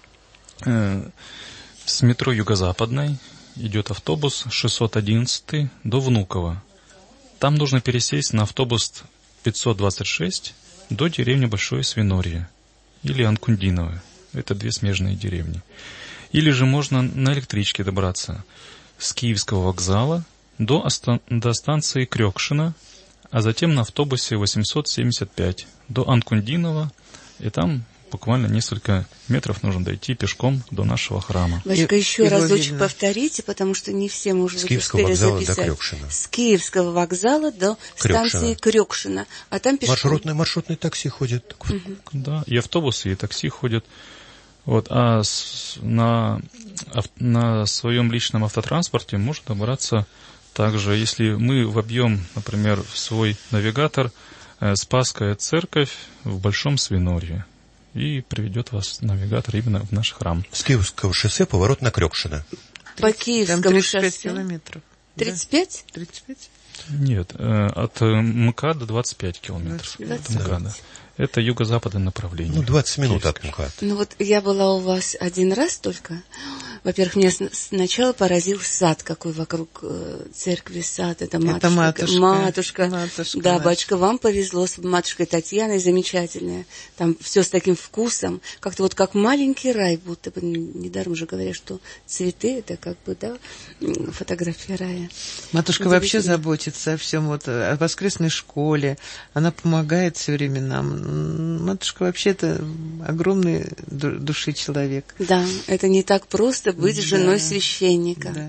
D: С метро Юго-Западной идет автобус шестьсот одиннадцать до Внуково. Там нужно пересесть на автобус пятьсот двадцать шесть до деревни Большое Свинорье или Анкундиново. Это две смежные деревни. Или же можно на электричке добраться с Киевского вокзала до, оста- до станции Крёкшина, а затем на автобусе восемьсот семьдесят пять до Анкундинова, и там буквально несколько метров нужно дойти пешком до нашего храма.
C: Батюшка, еще
G: и
C: разочек
G: видно.
C: повторите, потому что не все, может
H: С
C: быть,
H: Киевского
C: успели
H: вокзала
C: записать.
H: до Крёкшина.
C: С Киевского вокзала до
H: Крёкшина.
C: станции Крёкшина. А там пешком.
H: Маршрутное, маршрутное такси ходит.
C: Угу.
D: Да, и автобусы, и такси ходят. Вот, а с, на, ав, на своем личном автотранспорте можно добраться также, если мы вобьем, например, в свой навигатор э, Спасская церковь в Большом Свинорье, и приведет вас навигатор именно в наш храм.
H: С Киевского шоссе поворот на Крёкшина.
C: По
G: Там
C: Киевскому
G: тридцать пять
C: шоссе.
G: километров.
C: тридцать пять?
G: Да, тридцать пять?
D: Нет, э, от э, МКАДа двадцать пять километров.
C: двадцать
D: От МКАДа. Это юго-западное направление.
H: Ну, двадцать минут от
D: Киевского.
H: МКАД.
C: Ну вот я была у вас один раз только. Во-первых, меня с- сначала поразил сад, какой вокруг э, церкви сад. Это матушка.
G: матушка.
C: Матушка.
G: Матушка
C: Да,
G: наша.
C: батюшка, вам повезло с матушкой Татьяной, замечательная. Там все с таким вкусом. Как-то вот как маленький рай, будто бы. Недаром же говорят, что цветы это как бы, да, м, фотография рая.
G: Матушка вообще
C: Удивительно.
G: заботится о всем, вот, о воскресной школе. Она помогает все время нам. М, Матушка вообще-то огромный ду- души человек.
C: Да, это не так просто быть
G: Да.
C: женой священника.
G: Да.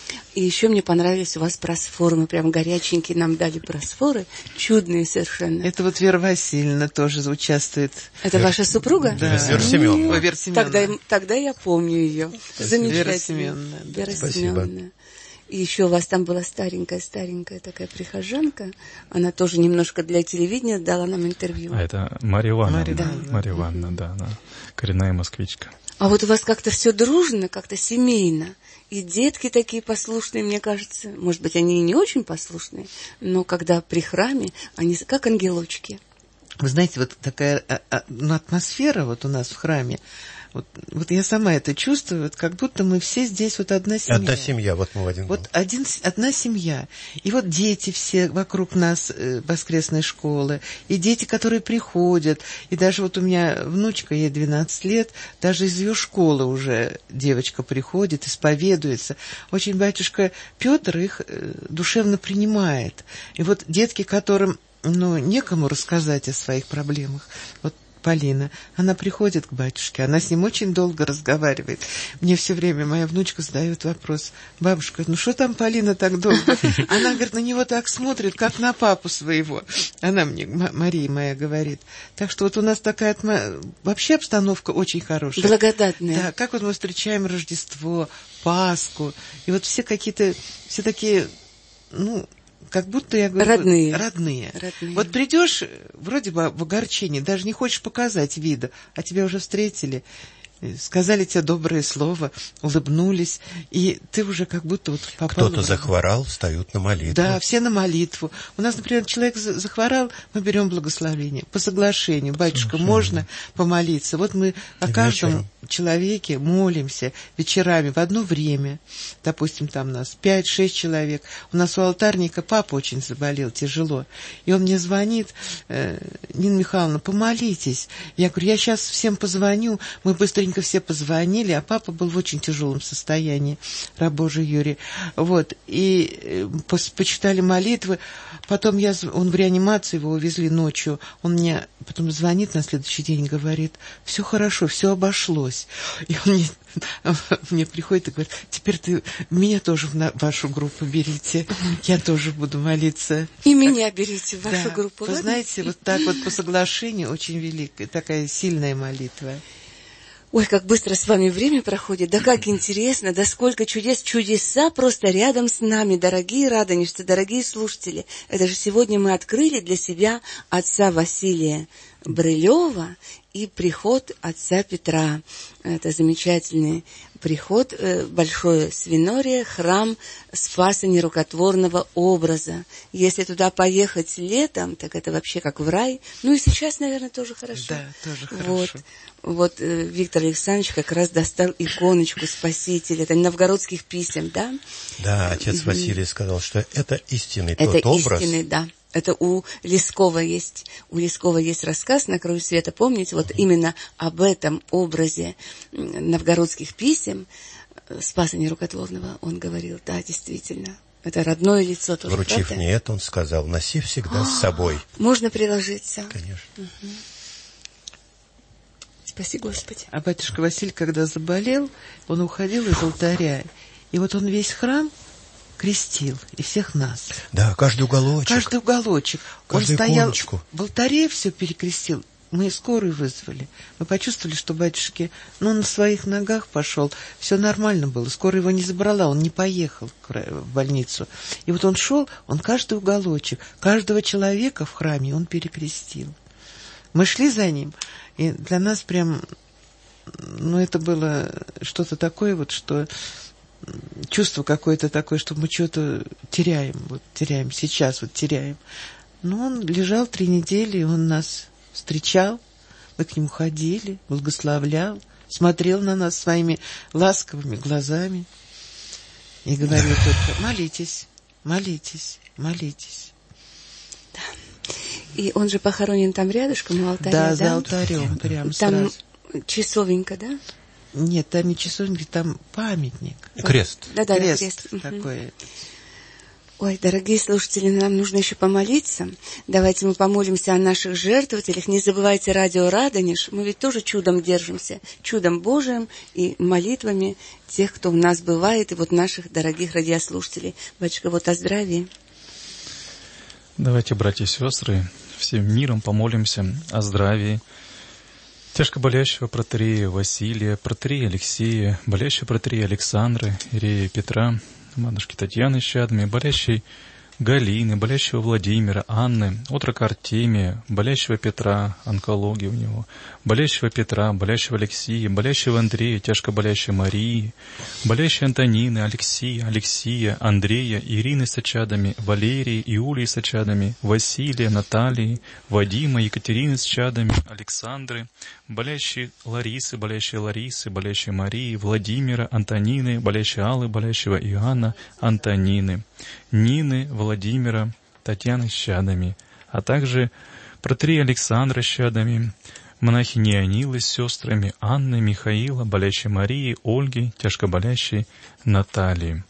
C: И еще мне понравились у вас просфоры. Мы прям горяченькие нам дали просфоры. Чудные совершенно. Это,
G: Это вот Вера Васильевна тоже участвует.
C: ваша супруга?
G: Да.
H: Вера Семеновна.
G: Ой, Вера Семеновна.
C: Тогда, тогда я помню ее. Замечательно.
G: Вера Семеновна, да.
C: Вера
H: Спасибо.
C: Семеновна. И еще у вас там была старенькая-старенькая такая прихожанка. Она тоже немножко для телевидения дала нам интервью.
D: А это Марья Ивановна.
G: Марья
D: Да.
G: Ивановна.
D: Марья Ивановна, да, она коренная москвичка.
C: А вот у вас как-то все дружно, как-то семейно. И детки такие послушные, мне кажется. Может быть, они и не очень послушные, но когда при храме, они как ангелочки.
G: Вы знаете, вот такая а, а, ну, атмосфера вот у нас в храме. Вот, вот я сама это чувствую, вот как будто мы все здесь вот одна семья.
H: Одна семья, вот мы в один
G: Вот
H: дом.
G: один, с- одна семья. И вот дети все вокруг нас э, воскресной школы, и дети, которые приходят. И даже вот у меня внучка, ей двенадцать лет, даже из ее школы уже девочка приходит, исповедуется. Очень батюшка Петр их э, душевно принимает. И вот детки, которым ну, некому рассказать о своих проблемах, вот Полина, она приходит к батюшке, она с ним очень долго разговаривает. Мне все время моя внучка задает вопрос: бабушка, ну что там Полина так долго? Она, говорит, на него так смотрит, как на папу своего. Она мне, М- Мария моя, говорит. Так что вот у нас такая атмо- вообще обстановка очень хорошая.
C: Благодатная.
G: Да, как вот мы встречаем Рождество, Пасху, и вот все какие-то, все такие, ну, как будто, я говорю...
C: Родные.
G: Родные.
C: Родные.
G: Вот придешь, вроде бы в огорчении, даже не хочешь показать вида, а тебя уже встретили, э, сказали тебе доброе слово, улыбнулись, и ты уже как будто вот попал...
H: Кто-то
G: в-
H: захворал, встают на молитву.
G: Да, все на молитву. У нас, например, человек за- захворал, мы берем благословение по соглашению. Батюшка, можно помолиться? Вот мы о каждом
H: Вечером.
G: человеке молимся вечерами в одно время. Допустим, там нас пять-шесть человек. У нас у алтарника папа очень заболел, тяжело. И он мне звонит: э, Нина Михайловна, помолитесь. Я говорю, я сейчас всем позвоню. Мы быстренько все позвонили, а папа был в очень тяжелом состоянии, раб Божий Юрий. Вот, и э, пос- почитали молитвы. Потом я, зв- он в реанимации, его увезли ночью. Он мне потом звонит на следующий день, говорит: все хорошо, все обошлось. И он мне, мне приходит и говорит: теперь ты меня тоже в на- вашу группу берите. Я тоже буду молиться.
C: И меня берите в вашу
G: Да.
C: группу.
G: Вы
C: ладно?
G: знаете, вот так вот по соглашению очень великая, такая сильная молитва.
C: Ой, как быстро с вами время проходит, да как интересно, да сколько чудес, чудеса просто рядом с нами, дорогие радонежцы, дорогие слушатели. Это же сегодня мы открыли для себя отца Василия Брылева и приход отца Петра. Это замечательный приход, э, Большое Свинорье, храм Спаса Нерукотворного образа. Если туда поехать летом, так это вообще как в рай. Ну и сейчас, наверное, тоже хорошо.
G: Да, тоже
C: Вот.
G: хорошо.
C: Вот э, Виктор Александрович как раз достал иконочку Спасителя, это новгородских писем, да?
H: Да, отец Василий сказал, что это истинный
C: Это
H: тот образ.
C: истинный, да. Это у Лескова есть, у Лескова есть рассказ «На краю света». Помните, вот именно об этом образе м, новгородских писем э, Спаса Нерукотворного он говорил, да, действительно. Это родное лицо тоже,
H: Вручив
C: правда?
H: мне это, он сказал: носи всегда с собой.
C: Можно приложиться.
H: Конечно.
C: Угу. Спаси Господи.
G: А батюшка Василий, когда заболел, он уходил из алтаря, и вот он весь храм крестил, и всех нас.
H: Да, каждый уголочек.
G: Каждый уголочек.
H: Каждую
G: Он стоял
H: иконочку.
G: в алтаре, все перекрестил. Мы скорую вызвали. Мы почувствовали, что батюшке, ну, на своих ногах пошел. Все нормально было. Скорая его не забрала, он не поехал в больницу. И вот он шел, он каждый уголочек, каждого человека в храме он перекрестил. Мы шли за ним, и для нас прям, ну, это было что-то такое вот, что чувство какое-то такое, что мы что-то теряем, вот теряем сейчас, вот теряем. Но он лежал три недели, и он нас встречал, мы к нему ходили, благословлял, смотрел на нас своими ласковыми глазами и говорил только: молитесь, молитесь, молитесь.
C: Да. И он же похоронен там рядышком у алтаря, да?
G: Да, за алтарем, прям
C: там
G: сразу.
C: Часовенька, да?
G: Нет, там не часовенька, там памятник.
H: Крест.
C: Да-да,
G: крест,
C: крест.
G: такой.
C: Ой, дорогие слушатели, нам нужно еще помолиться. Давайте мы помолимся о наших жертвователях. Не забывайте радио «Радонеж». Мы ведь тоже чудом держимся, чудом Божиим и молитвами тех, кто у нас бывает, и вот наших дорогих радиослушателей. Батюшка, вот о здравии.
D: Давайте, братья и сестры, всем миром помолимся о здравии тяжко болящего протоиерея Василия, протоиерея Алексея, болящего протоиерея Александры, иерея Петра, матушки Татьяны с чадами, болящей Галины, болящего Владимира, Анны, отрока Артемия, болящего Петра, онкология у него, болящего Петра, болящего Алексея, болящего Андрея, тяжко болящей Марии, болящей Антонины, Алексея, Алексея, Андрея, Ирины с чадами, Валерии, Иулии с чадами, Василия, Натальи, Вадима, Екатерины с чадами, Александры, болящей Ларисы, болящей Ларисы, болящей Марии, Владимира, Антонины, болящей Аллы, болящего Иоанна, Антонины, Нины, Владимира, Татьяны с чадами, а также протоиерея Александра с чадами, монахини Анилы с сестрами, Анны, Михаила, болящей Марии, Ольги, тяжко болящей Натальи,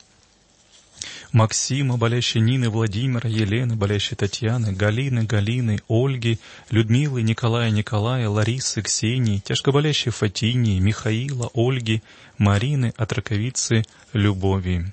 D: Максима, болящей Нины, Владимира, Елены, болящей Татьяны, Галины, Галины, Ольги, Людмилы, Николая, Николая, Ларисы, Ксении, тяжко болящей Фатинии, Михаила, Ольги, Марины, отроковицы Любови.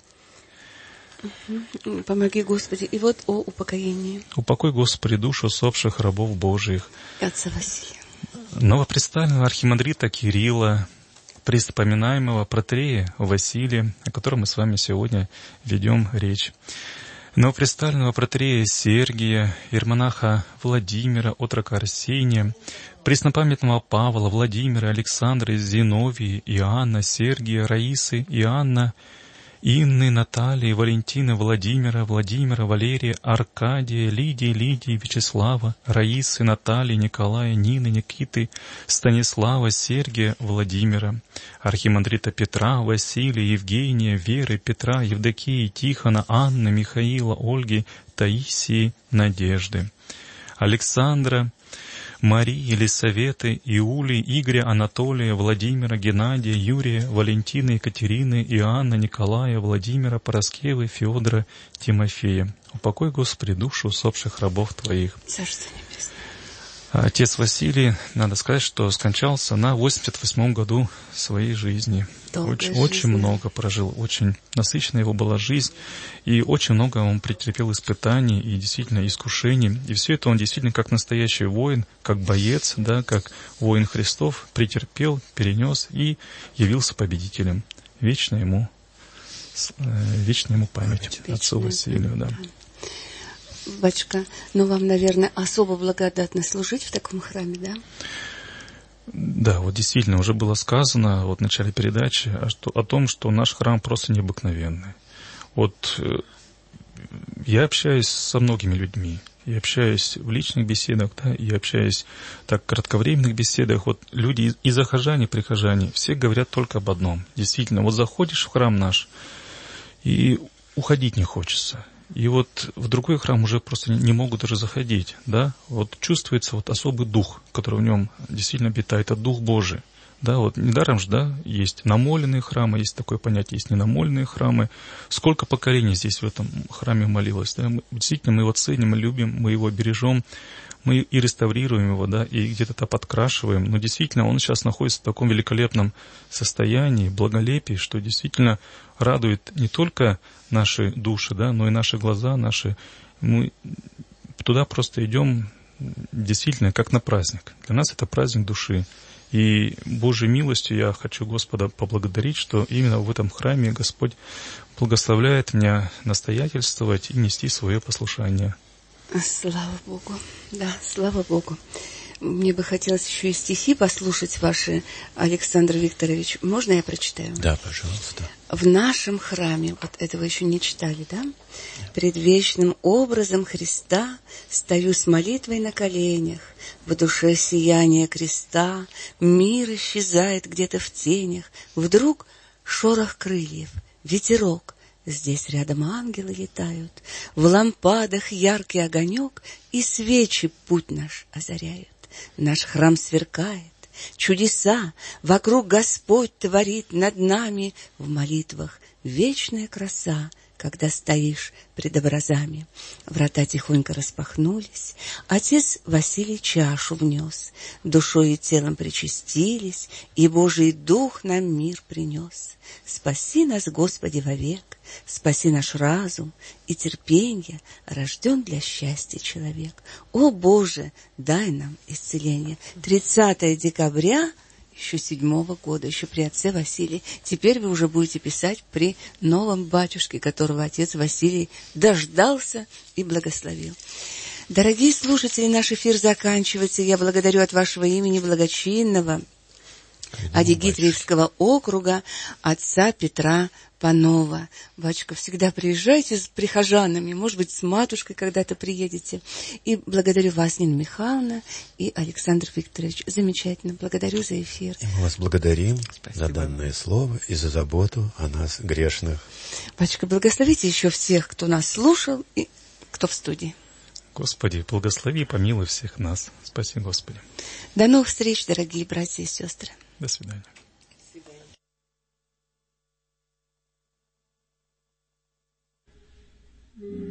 C: Помоги, Господи. И вот о упокоении.
D: Упокой, Господи, душу усопших рабов Божиих.
C: Отца Василия.
D: Новопредставленного архимандрита Кирилла, престопоминаемого протоиерея Василия, о котором мы с вами сегодня ведем речь. Новопредставленного протоиерея Сергия, иеромонаха Владимира, отрока Арсения, преснопамятного Павла, Владимира, Александра, Зиновии, Иоанна, Сергия, Раисы, Иоанна, Инны, Натальи, Валентины, Владимира, Владимира, Валерия, Аркадия, Лидии, Лидии, Вячеслава, Раисы, Натальи, Николая, Нины, Никиты, Станислава, Сергия, Владимира, архимандрита Петра, Василия, Евгения, Веры, Петра, Евдокии, Тихона, Анны, Михаила, Ольги, Таисии, Надежды, Александра, Марии, Елисаветы, Иулии, Игоря, Анатолия, Владимира, Геннадия, Юрия, Валентины, Екатерины, Иоанна, Николая, Владимира, Пороскевы, Феодора, Тимофея. Упокой, Господи, душу усопших рабов Твоих.
C: Царство Небесное.
D: Отец Василий, надо сказать, что скончался на восемьдесят восьмом году своей жизни. Очень, очень много прожил, очень насыщенная его была жизнь, и очень много он претерпел испытаний и действительно искушений. И все это он действительно как настоящий воин, как боец, да, как воин Христов претерпел, перенес и явился победителем. Вечно ему, вечно ему память, отцу Василию, да.
C: Батюшка, ну вам, наверное, особо благодатно служить в таком храме, да?
D: Да, вот действительно, уже было сказано вот в начале передачи о том, что наш храм просто необыкновенный. Вот я общаюсь со многими людьми, я общаюсь в личных беседах, да, я общаюсь так в кратковременных беседах. Вот люди и захожане, и прихожане, все говорят только об одном. Действительно, вот заходишь в храм наш, и уходить не хочется. И вот в другой храм уже просто не могут даже заходить, да? Вот чувствуется вот особый дух, который в нем действительно обитает, это Дух Божий. Да, вот недаром же, да, есть намоленные храмы, есть такое понятие, есть ненамоленные храмы. Сколько поколений здесь в этом храме молилось, да? Мы, действительно, мы его ценим, мы любим, мы его бережем, мы и реставрируем его, да, и где-то подкрашиваем. Но действительно, он сейчас находится в таком великолепном состоянии, благолепии, что действительно радует не только наши души, да, но и наши глаза, наши... Мы туда просто идем действительно как на праздник. Для нас это праздник души. И Божьей милостью я хочу Господа поблагодарить, что именно в этом храме Господь благословляет меня настоятельствовать и нести свое послушание.
C: Слава Богу, да, слава Богу. Мне бы хотелось еще и стихи послушать ваши, Александр Викторович. Можно я прочитаю?
H: Да, пожалуйста.
C: В нашем храме, вот этого еще не читали, да? Пред вечным образом Христа стою с молитвой на коленях, в душе сияние креста, мир исчезает где-то в тенях, вдруг шорох крыльев, ветерок, здесь рядом ангелы летают, в лампадах яркий огонек, и свечи путь наш озаряют. Наш храм сверкает, чудеса вокруг Господь творит над нами, в молитвах вечная краса, когда стоишь пред образами. Врата тихонько распахнулись, отец Василий чашу внес, душой и телом причастились, и Божий Дух нам мир принес. Спаси нас, Господи, вовек, спаси наш разум и терпенье, рожден для счастья человек. О Боже, дай нам исцеление. тридцатого декабря еще седьмого года, еще при отце Василии. Теперь вы уже будете писать при новом батюшке, которого отец Василий дождался и благословил. Дорогие слушатели, наш эфир заканчивается. Я благодарю от вашего имени благочинного Адигитвиевского округа отца Петра Панова. Батюшка, всегда приезжайте с прихожанами, может быть, с матушкой когда-то приедете. И благодарю вас, Нина Михайловна и Александр Викторович. Замечательно. Благодарю за эфир.
H: И мы вас благодарим
C: Спасибо.
H: За данное слово и за заботу о нас, грешных.
C: Батюшка, благословите еще всех, кто нас слушал и кто в студии.
D: Господи, благослови и помилуй всех нас. Спаси, Господи.
C: До новых встреч, дорогие братья и сестры.
D: До свидания.
C: До свидания.